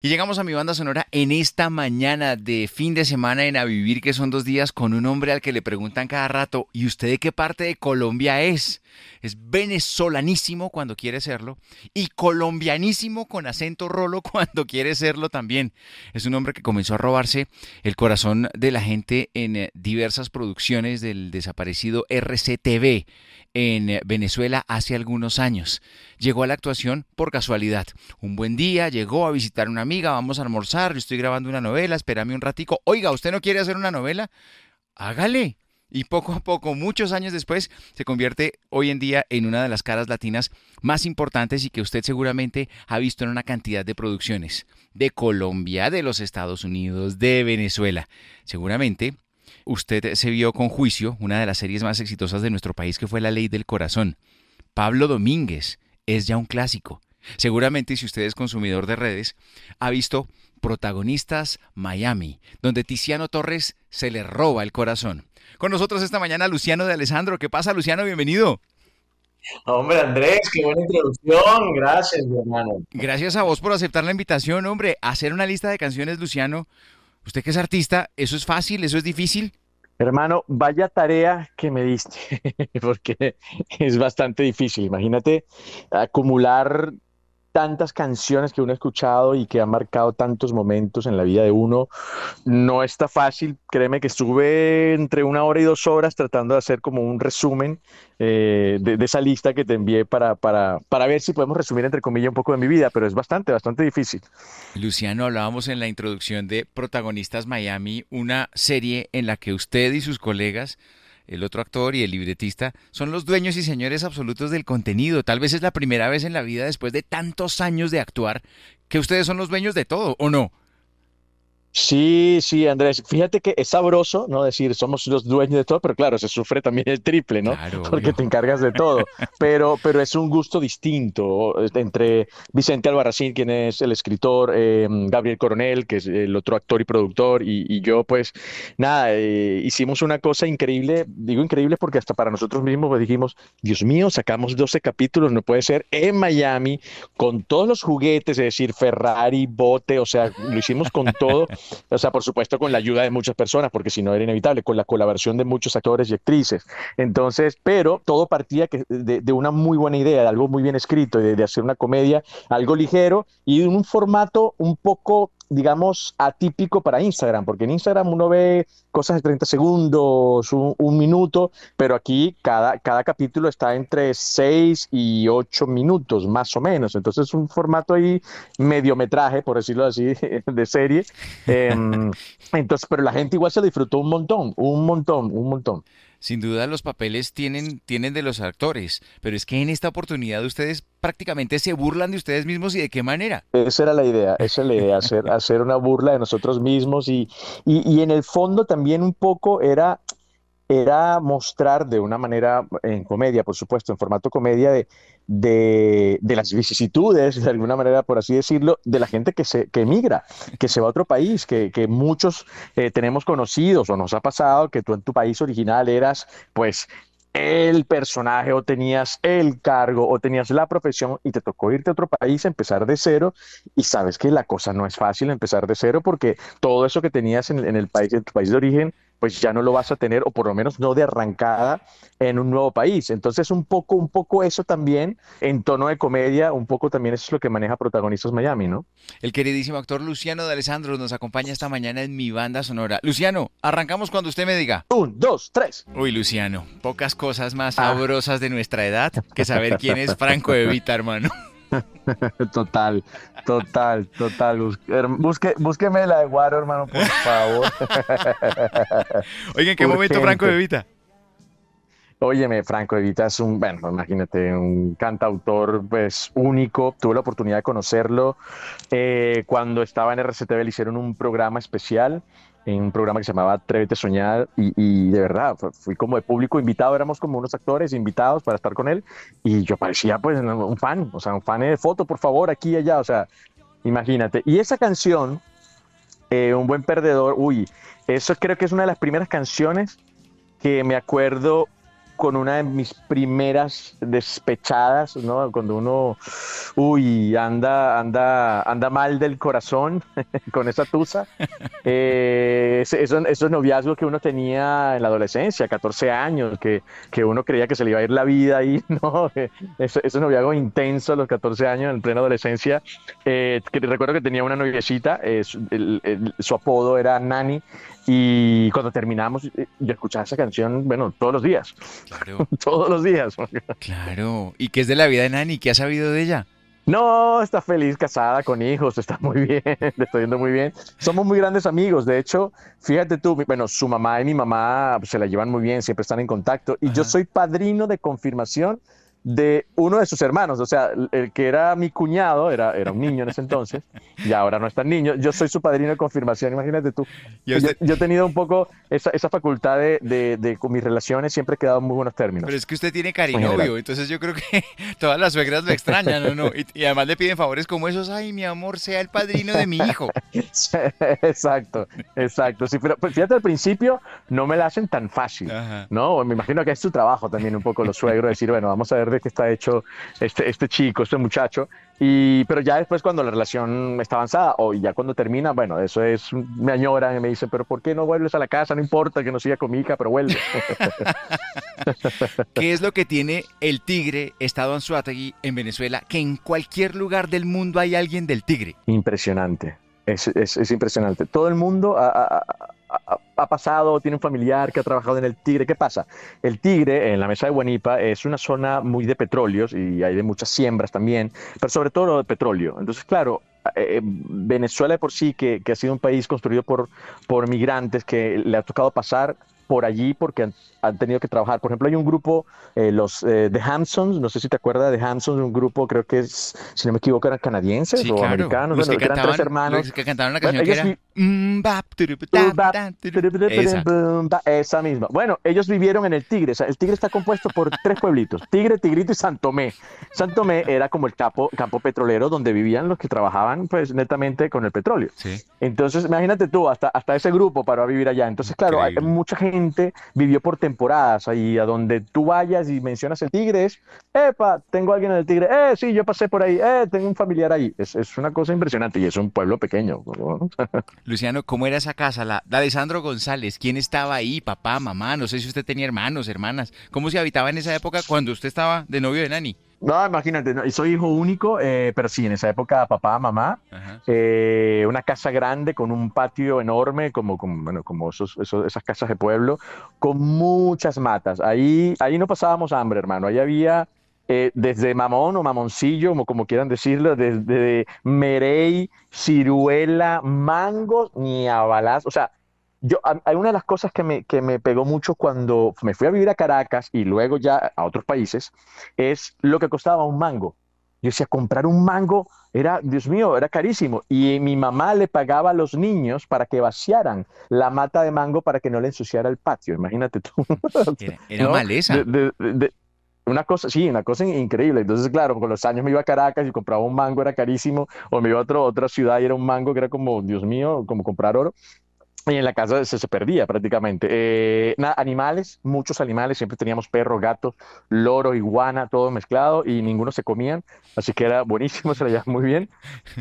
Y llegamos a mi banda sonora en esta mañana de fin de semana en A Vivir, que son 2 días, con un hombre al que le preguntan cada rato, ¿y usted de qué parte de Colombia es? Es venezolanísimo cuando quiere serlo y colombianísimo con acento rolo cuando quiere serlo también. Es un hombre que comenzó a robarse el corazón de la gente en diversas producciones del desaparecido RCTV en Venezuela hace algunos años. Llegó a la actuación por casualidad. Un buen día, llegó a visitar a una amiga, vamos a almorzar, yo estoy grabando una novela, espérame un ratico. Oiga, ¿usted no quiere hacer una novela? Hágale. Y poco a poco, muchos años después, se convierte hoy en día en una de las caras latinas más importantes y que usted seguramente ha visto en una cantidad de producciones de Colombia, de los Estados Unidos, de Venezuela. Seguramente usted se vio con Juicio, una de las series más exitosas de nuestro país, que fue La Ley del Corazón. Pablo Domínguez es ya un clásico. Seguramente, si usted es consumidor de redes, ha visto Protagonistas Miami, donde Tiziano Torres se le roba el corazón. Con nosotros esta mañana Luciano de Alessandro. ¿Qué pasa, Luciano? Bienvenido. Hombre, Andrés, qué buena introducción. Gracias, mi hermano. Gracias a vos por aceptar la invitación, hombre. Hacer una lista de canciones, Luciano. Usted que es artista, ¿eso es fácil? ¿Eso es difícil? Hermano, vaya tarea que me diste, porque es bastante difícil. Imagínate acumular tantas canciones que uno ha escuchado y que han marcado tantos momentos en la vida de uno. No está fácil, créeme que estuve entre 1 hora y 2 horas tratando de hacer como un resumen de esa lista que te envié para ver si podemos resumir entre comillas un poco de mi vida, pero es bastante difícil. Luciano, hablábamos en la introducción de Protagonistas Miami, una serie en la que usted y sus colegas, el otro actor y el libretista, son los dueños y señores absolutos del contenido. Tal vez es la primera vez en la vida, después de tantos años de actuar, que ustedes son los dueños de todo, ¿o no? Sí, sí, Andrés. Fíjate que es sabroso, ¿no? Decir, somos los dueños de todo, pero claro, se sufre también el triple, ¿no? Claro, Porque obvio. te encargas de todo. Pero es un gusto distinto entre Vicente Albarracín, quien es el escritor, Gabriel Coronel, que es el otro actor y productor, y yo, pues, nada, hicimos una cosa increíble. Digo increíble porque hasta para nosotros mismos pues, dijimos, Dios mío, sacamos 12 capítulos, no puede ser, en Miami, con todos los juguetes, es decir, Ferrari, bote, o sea, lo hicimos con todo. O sea, por supuesto, con la ayuda de muchas personas, porque si no era inevitable, con la colaboración de muchos actores y actrices. Entonces, pero todo partía de una muy buena idea, de algo muy bien escrito, de hacer una comedia, algo ligero y en un formato un poco, digamos, atípico para Instagram, porque en Instagram uno ve cosas de 30 segundos, un minuto, pero aquí cada capítulo está entre 6 y 8 minutos, más o menos. Entonces, es un formato ahí mediometraje, por decirlo así, de serie. Entonces, pero la gente igual se disfrutó un montón, un montón, un montón. Sin duda los papeles tienen de los actores, pero es que en esta oportunidad ustedes prácticamente se burlan de ustedes mismos, y de qué manera. Esa era la idea, hacer una burla de nosotros mismos y en el fondo también un poco era mostrar de una manera, en comedia, por supuesto, en formato comedia, de las vicisitudes, de alguna manera, por así decirlo, de la gente que emigra, que se va a otro país, que muchos tenemos conocidos o nos ha pasado que tú en tu país original eras, pues, el personaje o tenías el cargo o tenías la profesión y te tocó irte a otro país, empezar de cero y sabes que la cosa no es fácil empezar de cero porque todo eso que tenías en el país, en tu país de origen, pues ya no lo vas a tener, o por lo menos no de arrancada en un nuevo país. Entonces, un poco eso también, en tono de comedia, un poco también eso es lo que maneja Protagonistas Miami, ¿no? El queridísimo actor Luciano de Alessandro nos acompaña esta mañana en mi banda sonora. Luciano, arrancamos cuando usted me diga. Un, dos, tres. Uy, Luciano, pocas cosas más Ah, sabrosas de nuestra edad que saber quién es Franco De Vita, hermano. total, total. Búsqueme la de Guaro, hermano, por favor. Oiga, ¿en qué momento Franco De Urgente. Vita? Óyeme, Franco Evita es un, bueno, imagínate, un cantautor pues único. Tuve la oportunidad de conocerlo cuando estaba en RCTV, le hicieron un programa especial, en un programa que se llamaba Atrévete a Soñar y de verdad, fui como de público invitado, éramos como unos actores invitados para estar con él y yo parecía pues un fan, o sea, un fan de foto, por favor, aquí y allá, o sea, imagínate. Y esa canción, Un Buen Perdedor, uy, eso creo que es una de las primeras canciones que me acuerdo con una de mis primeras despechadas, ¿no? Cuando uno, anda mal del corazón con esa tusa. Esos noviazgos que uno tenía en la adolescencia, 14 años, que uno creía que se le iba a ir la vida ahí, ¿no? Esos noviazgos intensos a los 14 años, en plena adolescencia. Que recuerdo que tenía una noviecita, su apodo era Nani, y cuando terminamos, yo escuchaba esa canción, bueno, todos los días, Claro, todos los días. claro. ¿Y qué es de la vida de Nani? ¿Qué ha sabido de ella? No, está feliz, casada, con hijos, está muy bien, le está yendo muy bien. Somos muy grandes amigos, de hecho, fíjate tú, bueno, su mamá y mi mamá pues, se la llevan muy bien, siempre están en contacto, y yo Ajá. soy padrino de confirmación de uno de sus hermanos, o sea, el que era mi cuñado, era un niño en ese entonces, y ahora no es tan niño, yo soy su padrino de confirmación, imagínate tú. ¿Y a Yo, usted? yo he tenido un poco esa facultad con mis relaciones, siempre he quedado en muy buenos Pero términos, es que usted tiene en general. carinovio, entonces yo creo que todas las suegras lo extrañan, ¿o no? Y además le piden favores como esos, ay, mi amor, sea el padrino de mi hijo. Sí, exacto, exacto. Sí, pero pues, fíjate, al principio no me la hacen tan fácil, Ajá. ¿no? Me imagino que es su trabajo también un poco los suegros, decir, bueno, vamos a ver de qué está hecho este chico, este muchacho. Pero ya después cuando la relación está avanzada o ya cuando termina, bueno, eso es, me añoran y me dicen, pero ¿por qué no vuelves a la casa? No importa que no siga con mi hija, pero vuelve. ¿Qué es lo que tiene el Tigre, Estado Anzoátegui, en Venezuela, que en cualquier lugar del mundo hay alguien del Tigre? Impresionante. Es impresionante. Todo el mundo ha pasado, tiene un familiar que ha trabajado en el Tigre. ¿Qué pasa? El Tigre, en la mesa de Guanipa, es una zona muy de petróleos y hay de muchas siembras también, pero sobre todo de petróleo. Entonces, claro, Venezuela de por sí, que ha sido un país construido por migrantes, que le ha tocado pasar por allí porque han tenido que trabajar. Por ejemplo, hay un grupo, los The Hampsons, no sé si te acuerdas de Hampsons, un grupo, creo que es, si no me equivoco, eran canadienses Sí, o claro. americanos, bueno, que eran tres Los hermanos. que cantaban la Bueno, canción que ellos era bap, turupu, tap, Bap, tap, esa. esa misma. Bueno, ellos vivieron en el Tigre. O sea, el Tigre está compuesto por tres pueblitos: Tigre, Tigrito y Santomé. Santomé era como el campo petrolero donde vivían los que trabajaban, pues, netamente con el petróleo. Sí, Entonces, imagínate tú, hasta ese grupo para vivir allá. Entonces, claro, increíble. mucha gente vivió por temporadas ahí, a donde tú vayas y mencionas el Tigre, es, epa, tengo a alguien en el Tigre, sí, yo pasé por ahí, tengo un familiar ahí. Es una cosa impresionante y es un pueblo pequeño, ¿no? Luciano, ¿cómo era esa casa? La de Sandro González. ¿Quién estaba ahí? Papá, mamá. No sé si usted tenía hermanos, hermanas. ¿Cómo se habitaba en esa época cuando usted estaba de novio de Nani? No, imagínate, no, y soy hijo único, pero sí, en esa época papá, mamá, Ajá. una casa grande con un patio enorme, bueno, como esas casas de pueblo, con muchas matas. Ahí no pasábamos hambre, hermano. Ahí había desde mamón o mamoncillo, como quieran decirlo, desde merey, ciruela, mangos, ni a balas. O sea, hay una de las cosas que me pegó mucho cuando me fui a vivir a Caracas y luego ya a otros países es lo que costaba un mango. Yo decía, comprar un mango era, Dios mío, era carísimo. Y mi mamá le pagaba a los niños para que vaciaran la mata de mango para que no le ensuciara el patio. Imagínate tú, Era ¿no? maleza. Una cosa, sí, una cosa increíble. Entonces, claro, con los años me iba a Caracas y compraba un mango, era carísimo. O me iba a otra ciudad y era un mango que era como, Dios mío, como comprar oro. Y en la casa se perdía prácticamente. Animales, muchos animales, siempre teníamos perros, gatos, loro, iguana, todo mezclado y ninguno se comían, así que era buenísimo, se la llevaba muy bien.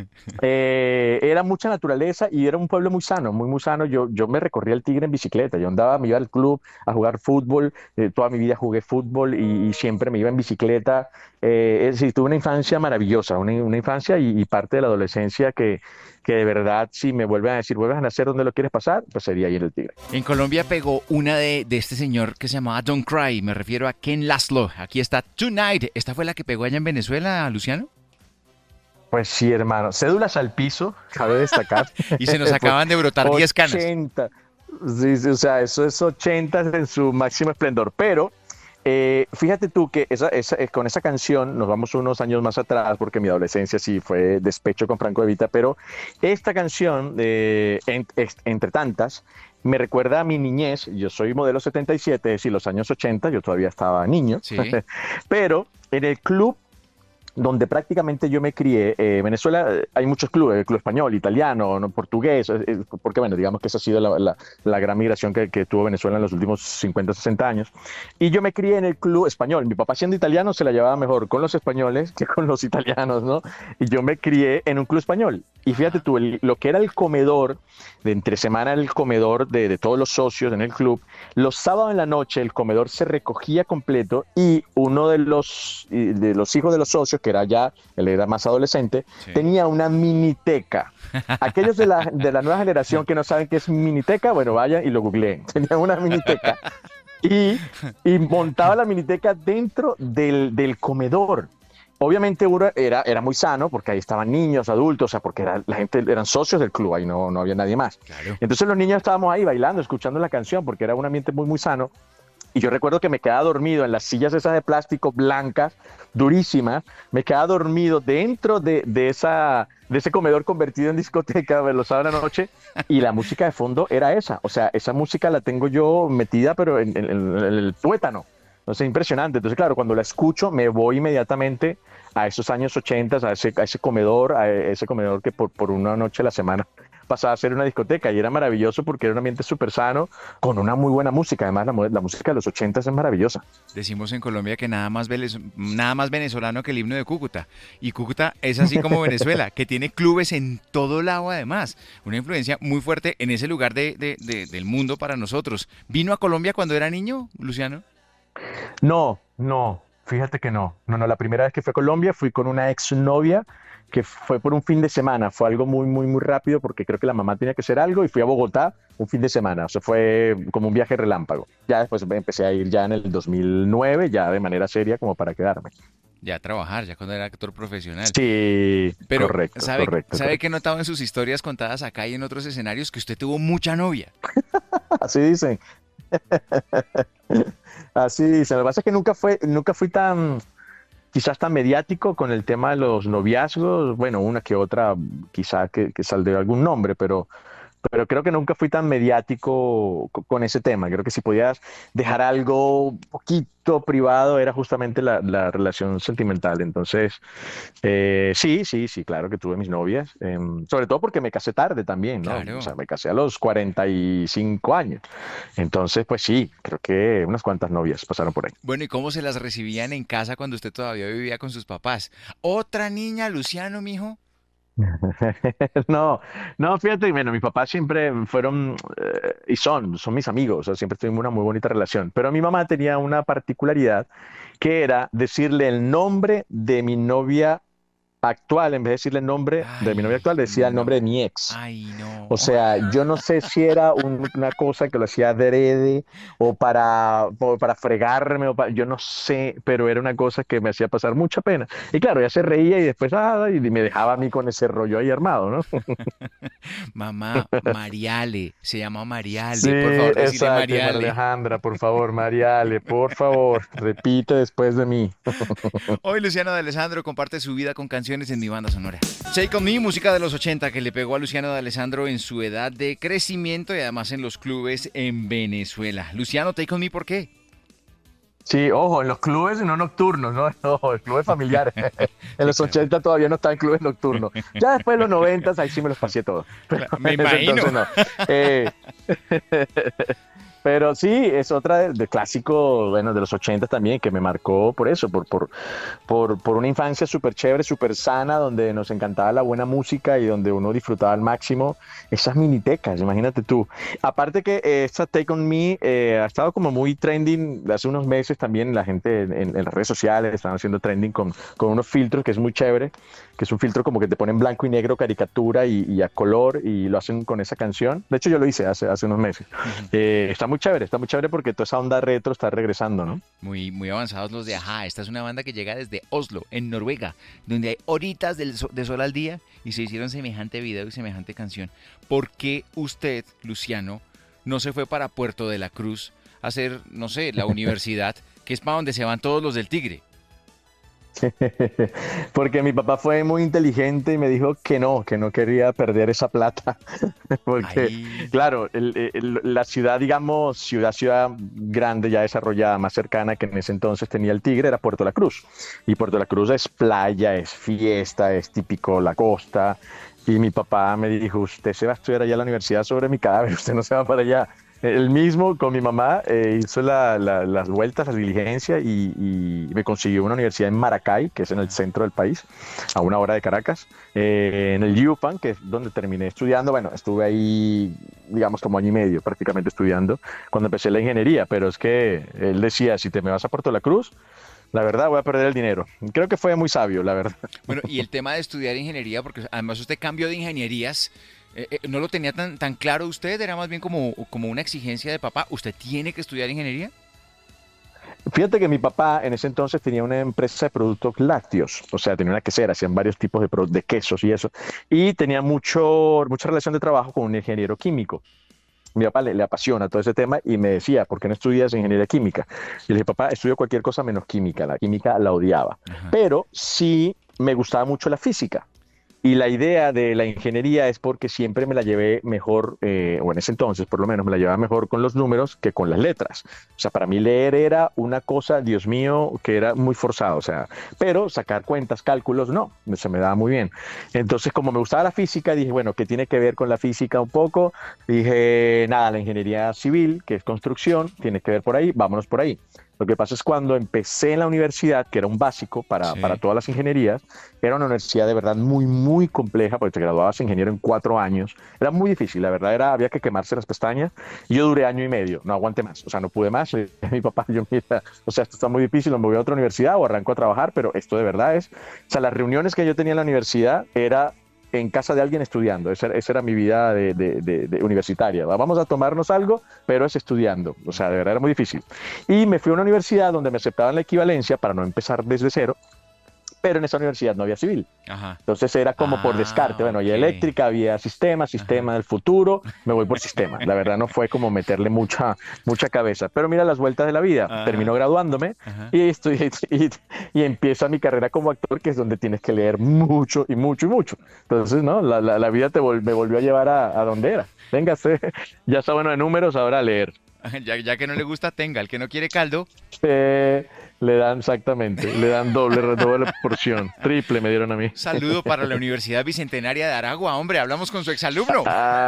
Era mucha naturaleza y era un pueblo muy sano, muy, muy sano. Yo me recorría el Tigre en bicicleta, yo andaba, me iba al club a jugar fútbol, toda mi vida jugué fútbol y siempre me iba en bicicleta. Es decir, tuve una infancia maravillosa, una infancia y parte de la adolescencia que de verdad, si me vuelven a decir, vuelves a nacer donde lo quieres pasar, pues sería ahí en el Tigre. En Colombia pegó una de este señor que se llamaba Don't Cry. Me refiero a Ken Laszlo. Aquí está Tonight. ¿Esta fue la que pegó allá en Venezuela, Luciano? Pues sí, hermano. Cédulas al piso, cabe destacar. Y se nos Fue acaban de brotar 10 canas. 80. Sí, sí, o sea, eso es 80 en su máximo esplendor. Pero fíjate tú que con esa canción nos vamos unos años más atrás, porque mi adolescencia sí fue despecho con Franco Evita, pero esta canción, entre tantas, me recuerda a mi niñez. Yo soy modelo 77, es decir, los años 80, yo todavía estaba niño, Sí. pero en el club donde prácticamente yo me crié. Venezuela, hay muchos clubes, el club español, italiano, ¿no? Portugués, porque bueno, digamos que esa ha sido la gran migración que tuvo Venezuela en los últimos 50, 60 años. Y yo me crié en el club español. Mi papá siendo italiano se la llevaba mejor con los españoles que con los italianos, ¿no? Y yo me crié en un club español. Y fíjate Ajá. tú, lo que era el comedor, de entre semana el comedor de todos los socios en el club, los sábados en la noche el comedor se recogía completo y uno de los hijos de los socios, que era ya, él era más adolescente, Sí. tenía una miniteca. Aquellos de la nueva generación que no saben qué es miniteca, bueno, vayan y lo googleen. Tenía una miniteca y, y montaba la miniteca dentro del comedor. Obviamente era muy sano porque ahí estaban niños, adultos, o sea, porque la gente eran socios del club, ahí no había nadie más. Claro. Entonces los niños estábamos ahí bailando, escuchando la canción, porque era un ambiente muy, muy sano. Y yo recuerdo que me quedaba dormido en las sillas esas de plástico blancas, durísimas. Me quedaba dormido dentro de ese comedor convertido en discoteca los sábados de la noche. Y la música de fondo era esa. O sea, esa música la tengo yo metida, pero en el tuétano. Entonces, impresionante. Entonces, claro, cuando la escucho, me voy inmediatamente a esos años 80, a ese comedor que por una noche a la semana pasaba a ser una discoteca y era maravilloso porque era un ambiente súper sano con una muy buena música. Además, la música de los 80 es maravillosa. Decimos en Colombia que nada más venezolano que el himno de Cúcuta. Y Cúcuta es así como Venezuela, que tiene clubes en todo lado además. Una influencia muy fuerte en ese lugar del mundo para nosotros. ¿Vino a Colombia cuando era niño, Luciano? No, no, fíjate que no. No, no, la primera vez que fui a Colombia fui con una exnovia que fue por un fin de semana. Fue algo muy, muy, muy rápido porque creo que la mamá tenía que hacer algo y fui a Bogotá un fin de semana. O sea, fue como un viaje relámpago. Ya después empecé a ir ya en el 2009, ya de manera seria como para quedarme. Ya a trabajar, ya cuando era actor profesional. Sí, Pero, correcto, correcto, ¿sabe que he correcto. notado en sus historias contadas acá y en otros escenarios que usted tuvo mucha novia? Así dicen. Así dicen. Lo que pasa es que nunca fui quizás tan mediático con el tema de los noviazgos. Bueno, una que otra, quizás que saldría algún nombre, pero creo que nunca fui tan mediático con ese tema. Creo que si podías dejar algo un poquito privado era justamente la relación sentimental. Entonces, sí, sí, sí, claro que tuve mis novias, sobre todo porque me casé tarde también, ¿no? O sea, Claro. me casé a los 45 años. Entonces, pues sí, creo que unas cuantas novias pasaron por ahí. Bueno, ¿y cómo se las recibían en casa cuando usted todavía vivía con sus papás? ¿Otra niña, Luciano, mijo? No, no, fíjate, bueno, mis papás siempre fueron y son mis amigos, o sea, siempre tuvimos una muy bonita relación, pero mi mamá tenía una particularidad que era decirle el nombre de mi novia actual, en vez de decirle el nombre de mi novia Ay, actual, decía el nombre de no. mi ex. Ay, O no. sea, yo no sé si era una cosa que lo hacía adrede o para fregarme, yo no sé, pero era una cosa que me hacía pasar mucha pena. Y claro, ella se reía y después y me dejaba a mí con ese rollo ahí armado, ¿no? Mamá, Mariale. Se llama Sí, Mariale. Por favor, decirle exacto, María Mariale. Alejandra, por favor, Mariale, por favor, repite después de mí. Hoy Luciano de Alessandro comparte su vida con canciones en mi banda sonora. Take On Me, música de los 80 que le pegó a Luciano de Alessandro en su edad de crecimiento y además en los clubes en Venezuela. Luciano, Take On Me, ¿por qué? Sí, ojo, en los clubes no nocturnos, ¿no? Ojo, en clubes familiares. En Sí, los claro. 80 todavía no estaba en clubes nocturnos. Ya después de los 90 ahí sí me los pasé todos. Pero Me en ese imagino. entonces no. Eh, Pero sí, es otra de clásico, bueno, de los 80 también, que me marcó por eso, por una infancia súper chévere, súper sana, donde nos encantaba la buena música y donde uno disfrutaba al máximo esas minitecas, imagínate tú. Aparte que esta Take On Me ha estado como muy trending hace unos meses también, la gente en las redes sociales están haciendo trending con unos filtros que es muy chévere, que es un filtro como que te ponen blanco y negro, caricatura y a color, y lo hacen con esa canción. De hecho, yo lo hice hace unos meses. Está muy chévere porque toda esa onda retro está regresando, ¿no? Muy, muy avanzados los de Ajá. Esta es una banda que llega desde Oslo, en Noruega, donde hay horitas de sol al día y se hicieron semejante video y semejante canción. ¿Por qué usted, Luciano, no se fue para Puerto de la Cruz a hacer, no sé, la universidad, que es para donde se van todos los del Tigre? Porque mi papá fue muy inteligente y me dijo que no quería perder esa plata. Porque, Ahí. claro, la ciudad, digamos, ciudad grande, ya desarrollada, más cercana que en ese entonces tenía el Tigre, era Puerto La Cruz. Y Puerto La Cruz es playa, es fiesta, es típico la costa. Y mi papá me dijo, usted se va a estudiar allá a la universidad sobre mi cadáver, usted no se va para allá. Él mismo con mi mamá hizo las vueltas, las diligencias y me consiguió una universidad en Maracay, que es en el centro del país, a una hora de Caracas, en el UPAN, que es donde terminé estudiando. Bueno, estuve ahí, digamos, como año y medio prácticamente estudiando cuando empecé la ingeniería, pero es que él decía, si te me vas a Puerto La Cruz, la verdad voy a perder el dinero. Creo que fue muy sabio, la verdad. Bueno, y el tema de estudiar ingeniería, porque además usted cambió de ingenierías, ¿no lo tenía tan claro usted? ¿Era más bien como una exigencia de papá? ¿Usted tiene que estudiar ingeniería? Fíjate que mi papá en ese entonces tenía una empresa de productos lácteos, o sea, tenía una quesera, hacían varios tipos de quesos y eso, y tenía mucha relación de trabajo con un ingeniero químico. Mi papá le apasiona todo ese tema y me decía, ¿por qué no estudias ingeniería química? Y le dije, papá, estudio cualquier cosa menos química. La química la odiaba, Ajá. pero sí me gustaba mucho la física. Y la idea de la ingeniería es porque siempre me la llevé mejor, o en ese entonces por lo menos me la llevaba mejor con los números que con las letras. O sea, para mí leer era una cosa, Dios mío, que era muy forzado. O sea, pero sacar cuentas, cálculos, no, se me daba muy bien. Entonces, como me gustaba la física, dije, bueno, ¿qué tiene que ver con la física un poco? Dije, nada, la ingeniería civil, que es construcción, tiene que ver por ahí, vámonos por ahí. Lo que pasa es cuando empecé en la universidad, que era un básico para Sí. todas las ingenierías, era una universidad de verdad muy, muy compleja, porque te graduabas ingeniero en 4 años. Era muy difícil, la verdad había que quemarse las pestañas. Y yo duré año y medio, no aguanté más, o sea, no pude más. Le dije a mi papá, yo, mira, o sea, esto está muy difícil, me voy a otra universidad o arranco a trabajar, pero esto de verdad es, o sea, las reuniones que yo tenía en la universidad era en casa de alguien estudiando. Esa era mi vida de universitaria. Vamos a tomarnos algo, pero es estudiando. O sea, de verdad era muy difícil. Y me fui a una universidad donde me aceptaban la equivalencia para no empezar desde cero, pero en esa universidad no había civil. Ajá. Entonces era como por descarte. Ah, Bueno, había ok. eléctrica, había sistema, Ajá. sistema del futuro, me voy por sistema. La verdad no fue como meterle mucha cabeza. Pero mira las vueltas de la vida. Termino Ajá. graduándome Ajá. y, estoy, y empieza mi carrera como actor, que es donde tienes que leer mucho y mucho y mucho. Entonces, ¿no? La vida me volvió a llevar a donde era. Véngase, ya está bueno de números, ahora a leer. Ya que no le gusta, tenga. El que no quiere caldo. Le dan exactamente, le dan doble porción, triple me dieron a mí. Saludo para la Universidad Bicentenaria de Aragua. Hombre, hablamos con su exalumno.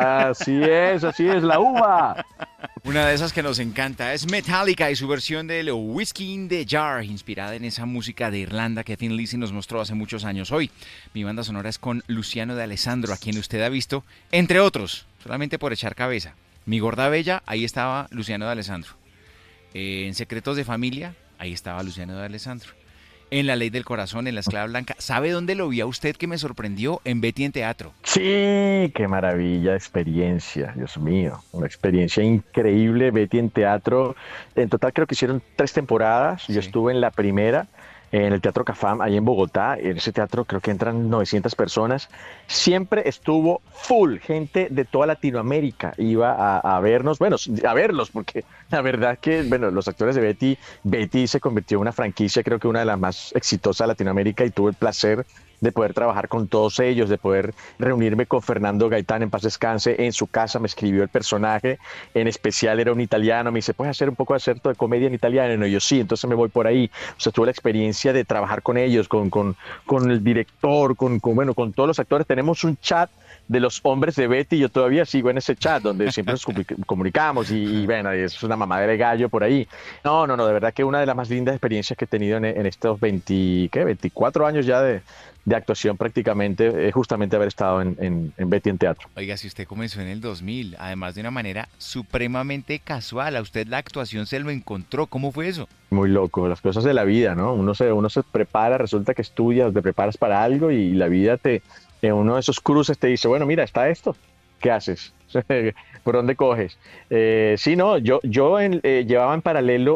Así es, la uva. Una de esas que nos encanta es Metallica y su versión del Whiskey in the Jar, inspirada en esa música de Irlanda que Thin Lizzy nos mostró hace muchos años. Hoy, mi banda sonora es con Luciano de Alessandro, a quien usted ha visto, entre otros, solamente por echar cabeza. Mi gorda bella, ahí estaba Luciano de Alessandro. En Secretos de Familia, ahí estaba Luciano de Alessandro. En La Ley del Corazón, en La Esclava Blanca. ¿Sabe dónde lo vi a usted que me sorprendió? En Betty en Teatro. Sí, qué maravilla de experiencia, Dios mío, una experiencia increíble. Betty en teatro, en total creo que hicieron 3 temporadas, yo Sí. estuve en la primera, en el Teatro Cafam, ahí en Bogotá. En ese teatro creo que entran 900 personas. Siempre estuvo full, gente de toda Latinoamérica iba a vernos, bueno, a verlos, porque la verdad que, bueno, los actores de Betty se convirtió en una franquicia, creo que una de las más exitosas de Latinoamérica, y tuve el placer de poder trabajar con todos ellos, de poder reunirme con Fernando Gaitán, en paz descanse, en su casa. Me escribió el personaje, en especial era un italiano, me dice, ¿puedes hacer un poco de acerto de comedia en italiano? Y no, yo sí, entonces me voy por ahí. O sea, tuve la experiencia de trabajar con ellos, con el director, bueno, con todos los actores. Tenemos un chat de los hombres de Betty, yo todavía sigo en ese chat donde siempre nos comunicamos y bueno, es una mamadera de gallo por ahí. No, no, no, de verdad que una de las más lindas experiencias que he tenido en estos 20, ¿qué? 24 años ya de actuación prácticamente, justamente haber estado en Betty en teatro. Oiga, si usted comenzó en el 2000, además de una manera supremamente casual, a usted la actuación se lo encontró. ¿Cómo fue eso? Muy loco, las cosas de la vida, ¿no? Uno se prepara, resulta que estudias, te preparas para algo y la vida en uno de esos cruces te dice, bueno, mira, está esto, ¿qué haces? ¿Por dónde coges? Sí, no, yo llevaba en paralelo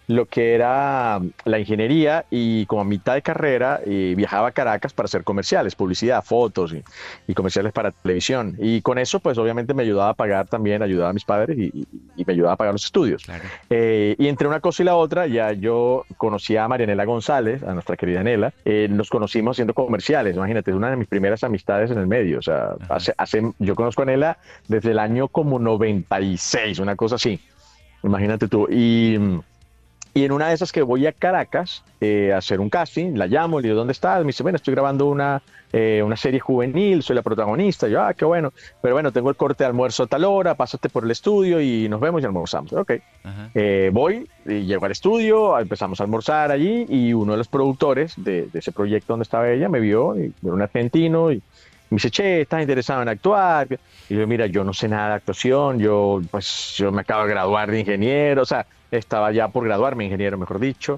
lo que era la ingeniería y como a mitad de carrera viajaba a Caracas para hacer comerciales, publicidad, fotos y comerciales para televisión. Y con eso, pues obviamente me ayudaba a pagar también, ayudaba a mis padres y me ayudaba a pagar los estudios. Claro. Y entre una cosa y la otra, ya yo conocí a Marianela González, a nuestra querida Nela, nos conocimos haciendo comerciales, imagínate, es una de mis primeras amistades en el medio, o sea, Ajá. yo conozco a Nela desde el año como 96, una cosa así, imagínate tú. Y en una de esas que voy a Caracas a hacer un casting, la llamo, le digo, ¿dónde estás? Me dice, bueno, estoy grabando una serie juvenil, soy la protagonista. Yo, qué bueno. Pero bueno, tengo el corte de almuerzo a tal hora, pásate por el estudio y nos vemos y almorzamos. Ok. Ajá. Voy, y llego al estudio, empezamos a almorzar allí y uno de los productores de ese proyecto donde estaba ella me vio, y era un argentino, y me dice, che, ¿estás interesado en actuar? Y yo, mira, yo no sé nada de actuación, yo me acabo de graduar de ingeniero, o sea, estaba ya por graduarme, ingeniero, mejor dicho.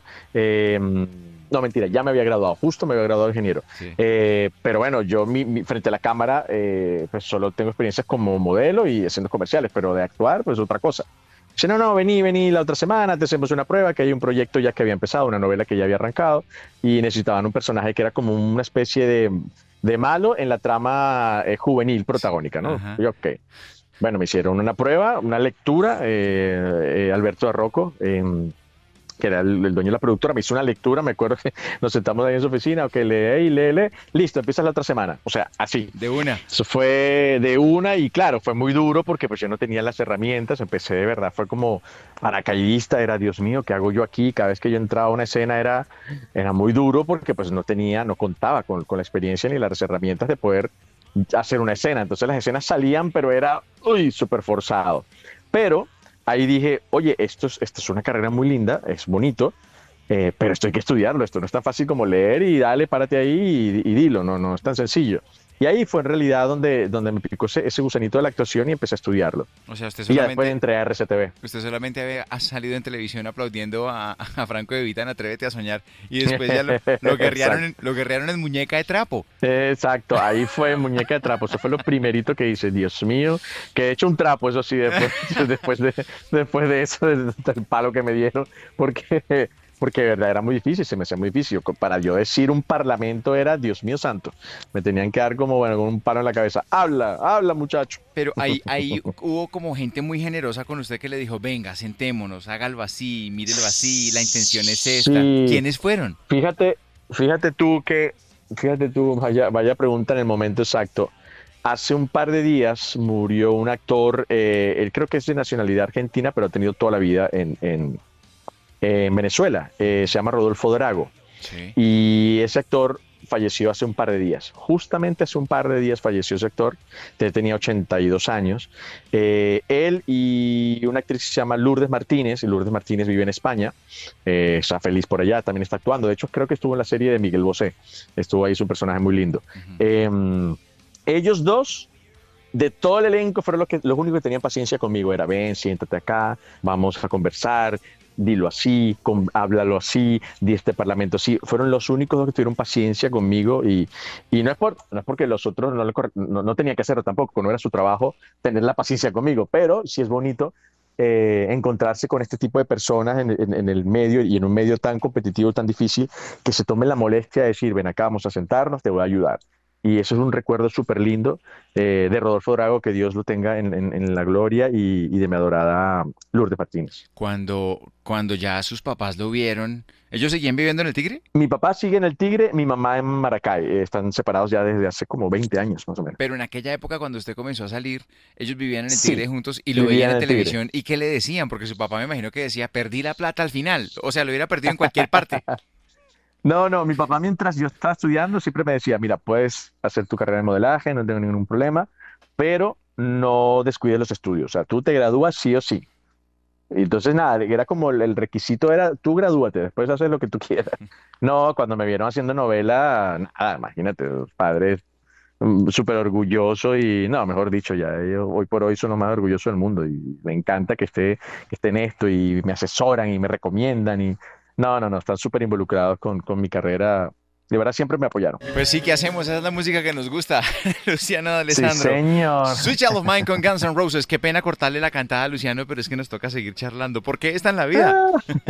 No, mentira, ya me había graduado, justo me había graduado de ingeniero. Sí. Pero bueno, yo frente a la cámara, pues solo tengo experiencias como modelo y haciendo comerciales, pero de actuar, pues otra cosa. Dice, no, no, vení la otra semana, te hacemos una prueba, que hay un proyecto ya que había empezado, una novela que ya había arrancado, y necesitaban un personaje que era como una especie de malo en la trama juvenil protagónica, ¿no? Ajá. Y ok. Bueno, me hicieron una prueba, una lectura, Alberto Arroco, que era el dueño de la productora, me hizo una lectura, me acuerdo que nos sentamos ahí en su oficina, ok, lee, listo, empiezas la otra semana, o sea, así. De una. Eso fue de una y claro, fue muy duro porque pues yo no tenía las herramientas, empecé de verdad, fue como paracaidista, era Dios mío, ¿qué hago yo aquí? Cada vez que yo entraba a una escena era muy duro porque pues no contaba con la experiencia ni las herramientas de poder hacer una escena, entonces las escenas salían, pero era, uy, súper forzado. Pero ahí dije, oye, esto es una carrera muy linda, es bonito, pero esto hay que estudiarlo, esto no es tan fácil como leer y dale, párate ahí y dilo, no es tan sencillo. Y ahí fue en realidad donde me picó ese gusanito de la actuación y empecé a estudiarlo. O sea, Y ya después entré a RCTV. ha salido en televisión aplaudiendo a Franco De Vita en Atrévete a Soñar y después ya lo guerrearon, Exacto. lo guerrearon en muñeca de trapo. Exacto, ahí fue muñeca de trapo, eso fue lo primerito que hice, Dios mío, que he hecho un trapo, eso sí, después de eso, del palo que me dieron, porque, porque de verdad era muy difícil, se me hacía muy difícil, para yo decir un parlamento era, Dios mío santo, me tenían que dar como, bueno, con un palo en la cabeza, habla muchacho. Pero ahí hubo como gente muy generosa con usted que le dijo, venga, sentémonos, hágalo así, mírelo así, la intención es esta. Sí, ¿Quiénes fueron? fíjate, fíjate tú que, fíjate tú, vaya pregunta en el momento exacto. Hace un par de días murió un actor, él creo que es de nacionalidad argentina, pero ha tenido toda la vida en Venezuela. Se llama Rodolfo Drago. Sí. Y ese actor falleció hace un par de días. Justamente hace un par de días falleció ese actor. Tenía 82 años. Él y una actriz que se llama Lourdes Martínez. Y Lourdes Martínez vive en España. Está feliz por allá. También está actuando. De hecho, creo que estuvo en la serie de Miguel Bosé. Estuvo ahí, es un personaje muy lindo. Ujú. Eh, ellos dos de todo el elenco fueron los únicos que tenían paciencia conmigo. Era, ven, siéntate acá, vamos a conversar, dilo así, háblalo así, di este parlamento así. Fueron los únicos dos que tuvieron paciencia conmigo y no es porque los otros no tenían que hacerlo tampoco, no era su trabajo tener la paciencia conmigo, pero sí es bonito encontrarse con este tipo de personas en el medio y en un medio tan competitivo, tan difícil, que se tomen la molestia de decir, ven acá, vamos a sentarnos, te voy a ayudar. Y eso es un recuerdo súper lindo de Rodolfo Drago, que Dios lo tenga en la gloria y de mi adorada Lourdes Martínez. Cuando ya sus papás lo vieron, ¿ellos seguían viviendo en el Tigre? Mi papá sigue en el Tigre, mi mamá en Maracay. Están separados ya desde hace como 20 años, más o menos. Pero en aquella época, cuando usted comenzó a salir, ellos vivían en el Tigre Sí, juntos y lo veían vivían en en el Tigre. televisión. ¿Y qué le decían? Porque su papá me imagino que decía, perdí la plata al final. O sea, lo hubiera perdido en cualquier parte. No, mi papá mientras yo estaba estudiando siempre me decía, mira, puedes hacer tu carrera de modelaje, no tengo ningún problema, pero no descuides los estudios. O sea, tú te gradúas sí o sí. Y entonces, nada, era como el requisito era, tú gradúate, después haces lo que tú quieras. No, cuando me vieron haciendo novela, nada, imagínate, los padres súper orgulloso y, no, mejor dicho, ya yo hoy por hoy son los más orgullosos del mundo y me encanta que esté en esto y me asesoran y me recomiendan y, no, están súper involucrados con mi carrera de verdad siempre me apoyaron. Pues sí, ¿qué hacemos? Esa es la música que nos gusta. Luciano Sí, D'Alessandro. señor. Sweet Child of Mine con Guns N' Roses. Qué pena cortarle la cantada a Luciano, pero es que nos toca seguir charlando. ¿Por qué está en la vida?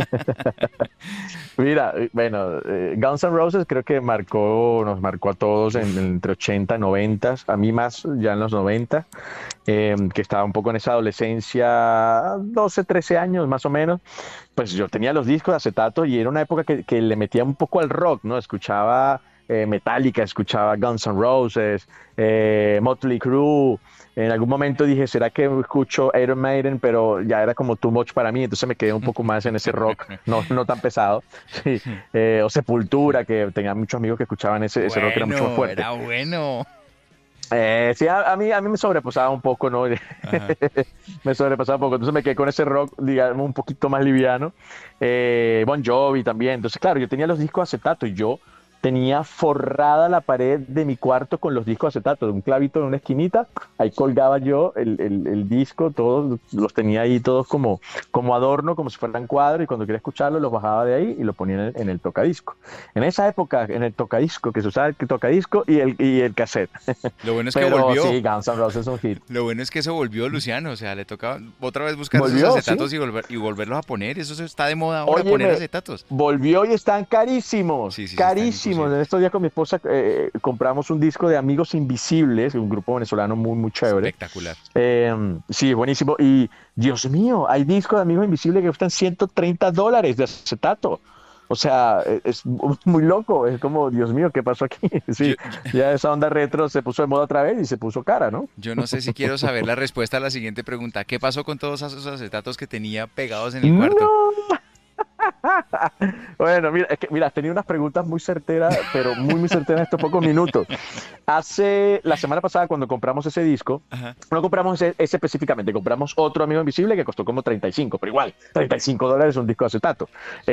Mira, bueno, Guns N' Roses creo que nos marcó a todos entre 80 y 90, a mí más ya en los 90, que estaba un poco en esa adolescencia, 12, 13 años más o menos. Pues yo tenía los discos de acetato y era una época que le metía un poco al rock, ¿no? Escuchaba Metallica, escuchaba Guns N' Roses, Motley Crue. En algún momento dije, ¿será que escucho Iron Maiden? Pero ya era como too much para mí, entonces me quedé un poco más en ese rock, no tan pesado. Sí. O Sepultura, que tenía muchos amigos que escuchaban ese rock, que era mucho más Bueno, fuerte. era bueno. Sí, a mí me sobrepasaba un poco, ¿no? Ajá. Me sobrepasaba un poco, entonces me quedé con ese rock, digamos, un poquito más liviano. Bon Jovi también, entonces claro, yo tenía los discos acetato y yo tenía forrada la pared de mi cuarto con los discos acetato, de un clavito en una esquinita, ahí colgaba yo el disco, todos los tenía ahí todos como adorno, como si fueran cuadros, y cuando quería escucharlo los bajaba de ahí y lo ponía en el tocadisco. En esa época, en el tocadisco, que se usaba el tocadisco y el cassette. Lo bueno es que Pero volvió. sí, Guns N' Roses es un hit. Lo bueno es que eso volvió Luciano. O sea, le tocaba otra vez buscar esos Volvió, sí. acetatos y volverlos a poner. Eso está de moda ahora, poner Óyeme, acetatos. volvió y están carísimos, Sí, sí, sí, están carísimos. En imposibles. estos días con mi esposa compramos un disco de Amigos Invisibles, un grupo venezolano muy, muy chévere. Espectacular. Sí, buenísimo. Y Dios mío, hay discos de Amigos Invisibles que cuestan $130 de acetato. O sea, es muy loco. Es como, Dios mío, ¿qué pasó aquí? Yo, Sí, ya esa onda retro se puso de moda otra vez y se puso cara, ¿no? yo no sé si quiero saber la respuesta a la siguiente pregunta. ¿Qué pasó con todos esos acetatos que tenía pegados en el cuarto? No. Bueno, mira, es que, mira, tenía unas preguntas muy certeras, pero muy, muy certeras en estos pocos minutos. La semana pasada, cuando compramos ese disco, Ajá. no compramos ese específicamente, compramos otro Amigo Invisible que costó como 35, pero igual, $35 un disco de acetato.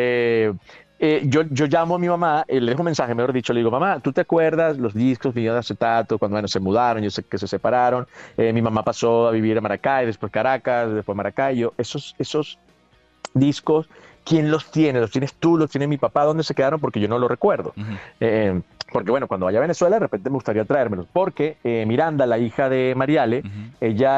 Yo llamo a mi mamá, le dejo un mensaje, mejor dicho, le digo, mamá, ¿tú te acuerdas los discos míos de acetato cuando, bueno, se mudaron, yo sé que se separaron, mi mamá pasó a vivir a Maracay, después Caracas, después Maracay, esos discos, ¿quién los tiene? ¿Los tienes tú? ¿Los tiene mi papá? ¿Dónde se quedaron? Porque yo no lo recuerdo. Ujú. Porque bueno, cuando vaya a Venezuela, de repente me gustaría traérmelos. Porque Miranda, la hija de Mariale, Ujú.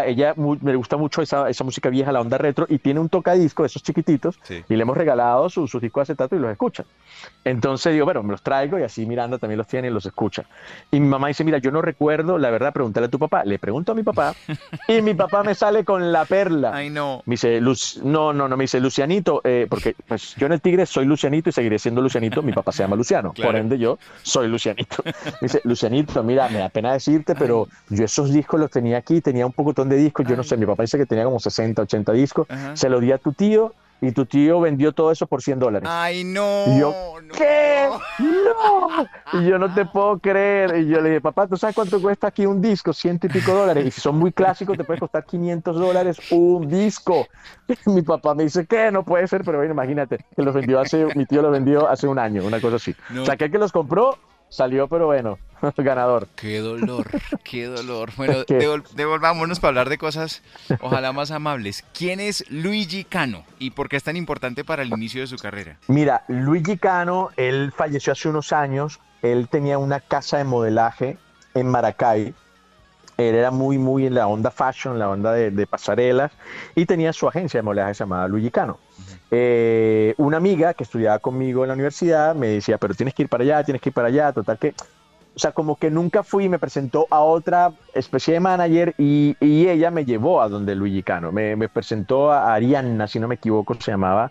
me gusta mucho esa música vieja, la onda retro, y tiene un tocadisco de esos chiquititos, Sí. y le hemos regalado sus discos de acetato y los escucha. Entonces digo, bueno, me los traigo y así Miranda también los tiene y los escucha. Y mi mamá dice, mira, yo no recuerdo, la verdad, pregúntale a tu papá. Le pregunto a mi papá y mi papá me sale con la perla. Ay, no. Me dice, no, no, no, me dice Lucianito, porque pues yo en el Tigre soy Lucianito y seguiré siendo Lucianito, mi papá se llama Luciano, por Claro. ende yo soy Lucianito. Me dice, Lucianito, mira, me da pena decirte, pero Ay, yo esos discos los tenía aquí, tenía un pocotón de discos, yo no sé, mi ay. papá dice que tenía como 60, 80 discos, Ajá. se lo di a tu tío y tu tío vendió todo eso por $100. Ay, Y yo, no, no. ¿qué? No. Y yo no te puedo creer. Y yo le dije, papá, ¿tú sabes cuánto cuesta aquí un disco? Ciento y pico dólares. Y si son muy clásicos, te puede costar $500 un disco. Y mi papá me dice, ¿qué? No puede ser, pero bueno, imagínate, que mi tío lo vendió hace un año, una cosa así. O No, sea, que el que los compró salió, pero bueno, ganador. qué dolor, qué dolor. Bueno, Que, devolvámonos para hablar de cosas ojalá más amables. ¿Quién es Luigi Cano y por qué es tan importante para el inicio de su carrera? mira, Luigi Cano, él falleció hace unos años. Él tenía una casa de modelaje en Maracay. Él era muy, muy en la onda fashion, la onda de pasarelas, y tenía su agencia de modelaje llamada Luigi Cano. Ujú. Una amiga que estudiaba conmigo en la universidad me decía, pero tienes que ir para allá, tienes que ir para allá, total que, o sea, como que nunca fui, me presentó a otra especie de manager y ella me llevó a donde Luigi Cano, me presentó a Arianna, si no me equivoco, se llamaba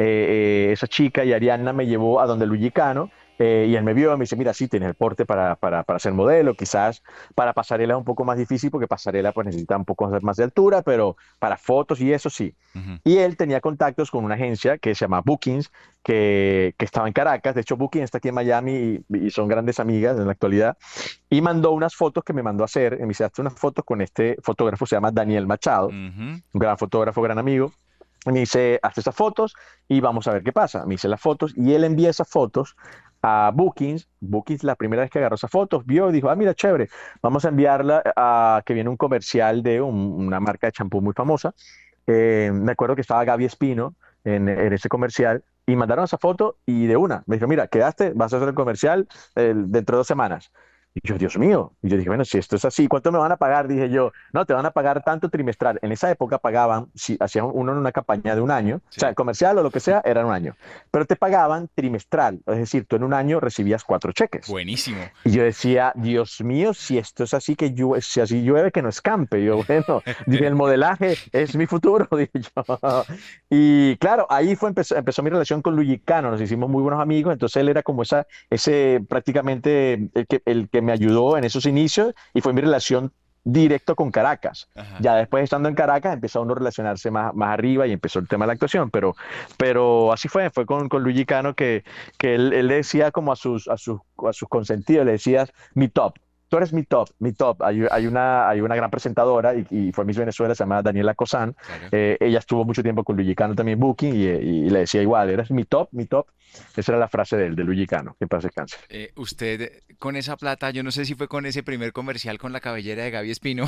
esa chica, y Arianna me llevó a donde Luigi Cano. Y él me vio y me dice, mira, sí, tienes el porte para ser modelo, quizás para pasarela es un poco más difícil porque pasarela pues necesita un poco más de altura, pero para fotos y eso sí. Ujú. Y él tenía contactos con una agencia que se llama Bookings, que estaba en Caracas. De hecho, Bookings está aquí en Miami y son grandes amigas en la actualidad. Y mandó unas fotos que me mandó a hacer. Y me dice, hazte unas fotos con este fotógrafo, se llama Daniel Machado, Ujú. un gran fotógrafo, gran amigo. Y me dice, hazte esas fotos y vamos a ver qué pasa. Me hice las fotos y él envía esas fotos a Bookings. Bookings, la primera vez que agarró esas fotos, vio y dijo, ah, mira, chévere, vamos a enviarla a que viene un comercial de una marca de champú muy famosa. Me acuerdo que estaba Gaby Espino en ese comercial Y mandaron esa foto y de una, me dijo, mira, quedaste, vas a hacer el comercial dentro de 2 semanas. Y yo, Dios mío. Y yo dije, bueno, si esto es así, ¿cuánto me van a pagar? Dije yo, no, te van a pagar tanto trimestral. En esa época pagaban, si hacían uno en una campaña de un año, o sea, Sí. comercial o lo que sea, era un año. Pero te pagaban trimestral, es decir, tú en un año recibías 4 cheques. Buenísimo. Y yo decía, Dios mío, si esto es así que llueve, si así llueve, que no escampe. Yo, bueno, dije, el modelaje es mi futuro, dije yo. Y claro, ahí empezó mi relación con Luigi Cano, nos hicimos muy buenos amigos, entonces él era como ese prácticamente el que me ayudó en esos inicios y fue mi relación directo con Caracas. Ajá. Ya después estando en Caracas empezó a uno a relacionarse más arriba y empezó el tema de la actuación, pero así fue con Luigi Cano que él le decía como a sus consentidos, le decías mi top. Tú eres mi top, mi top. Hay una gran presentadora y fue Miss Venezuela, se llama Daniela Cosán. Claro. Ella estuvo mucho tiempo con Luigi Cano también Booking y le decía igual, eres mi top, mi top. Esa era la frase de Luigi Cano, que pase cáncer. Usted con esa plata, yo no sé si fue con ese primer comercial con la cabellera de Gaby Espino,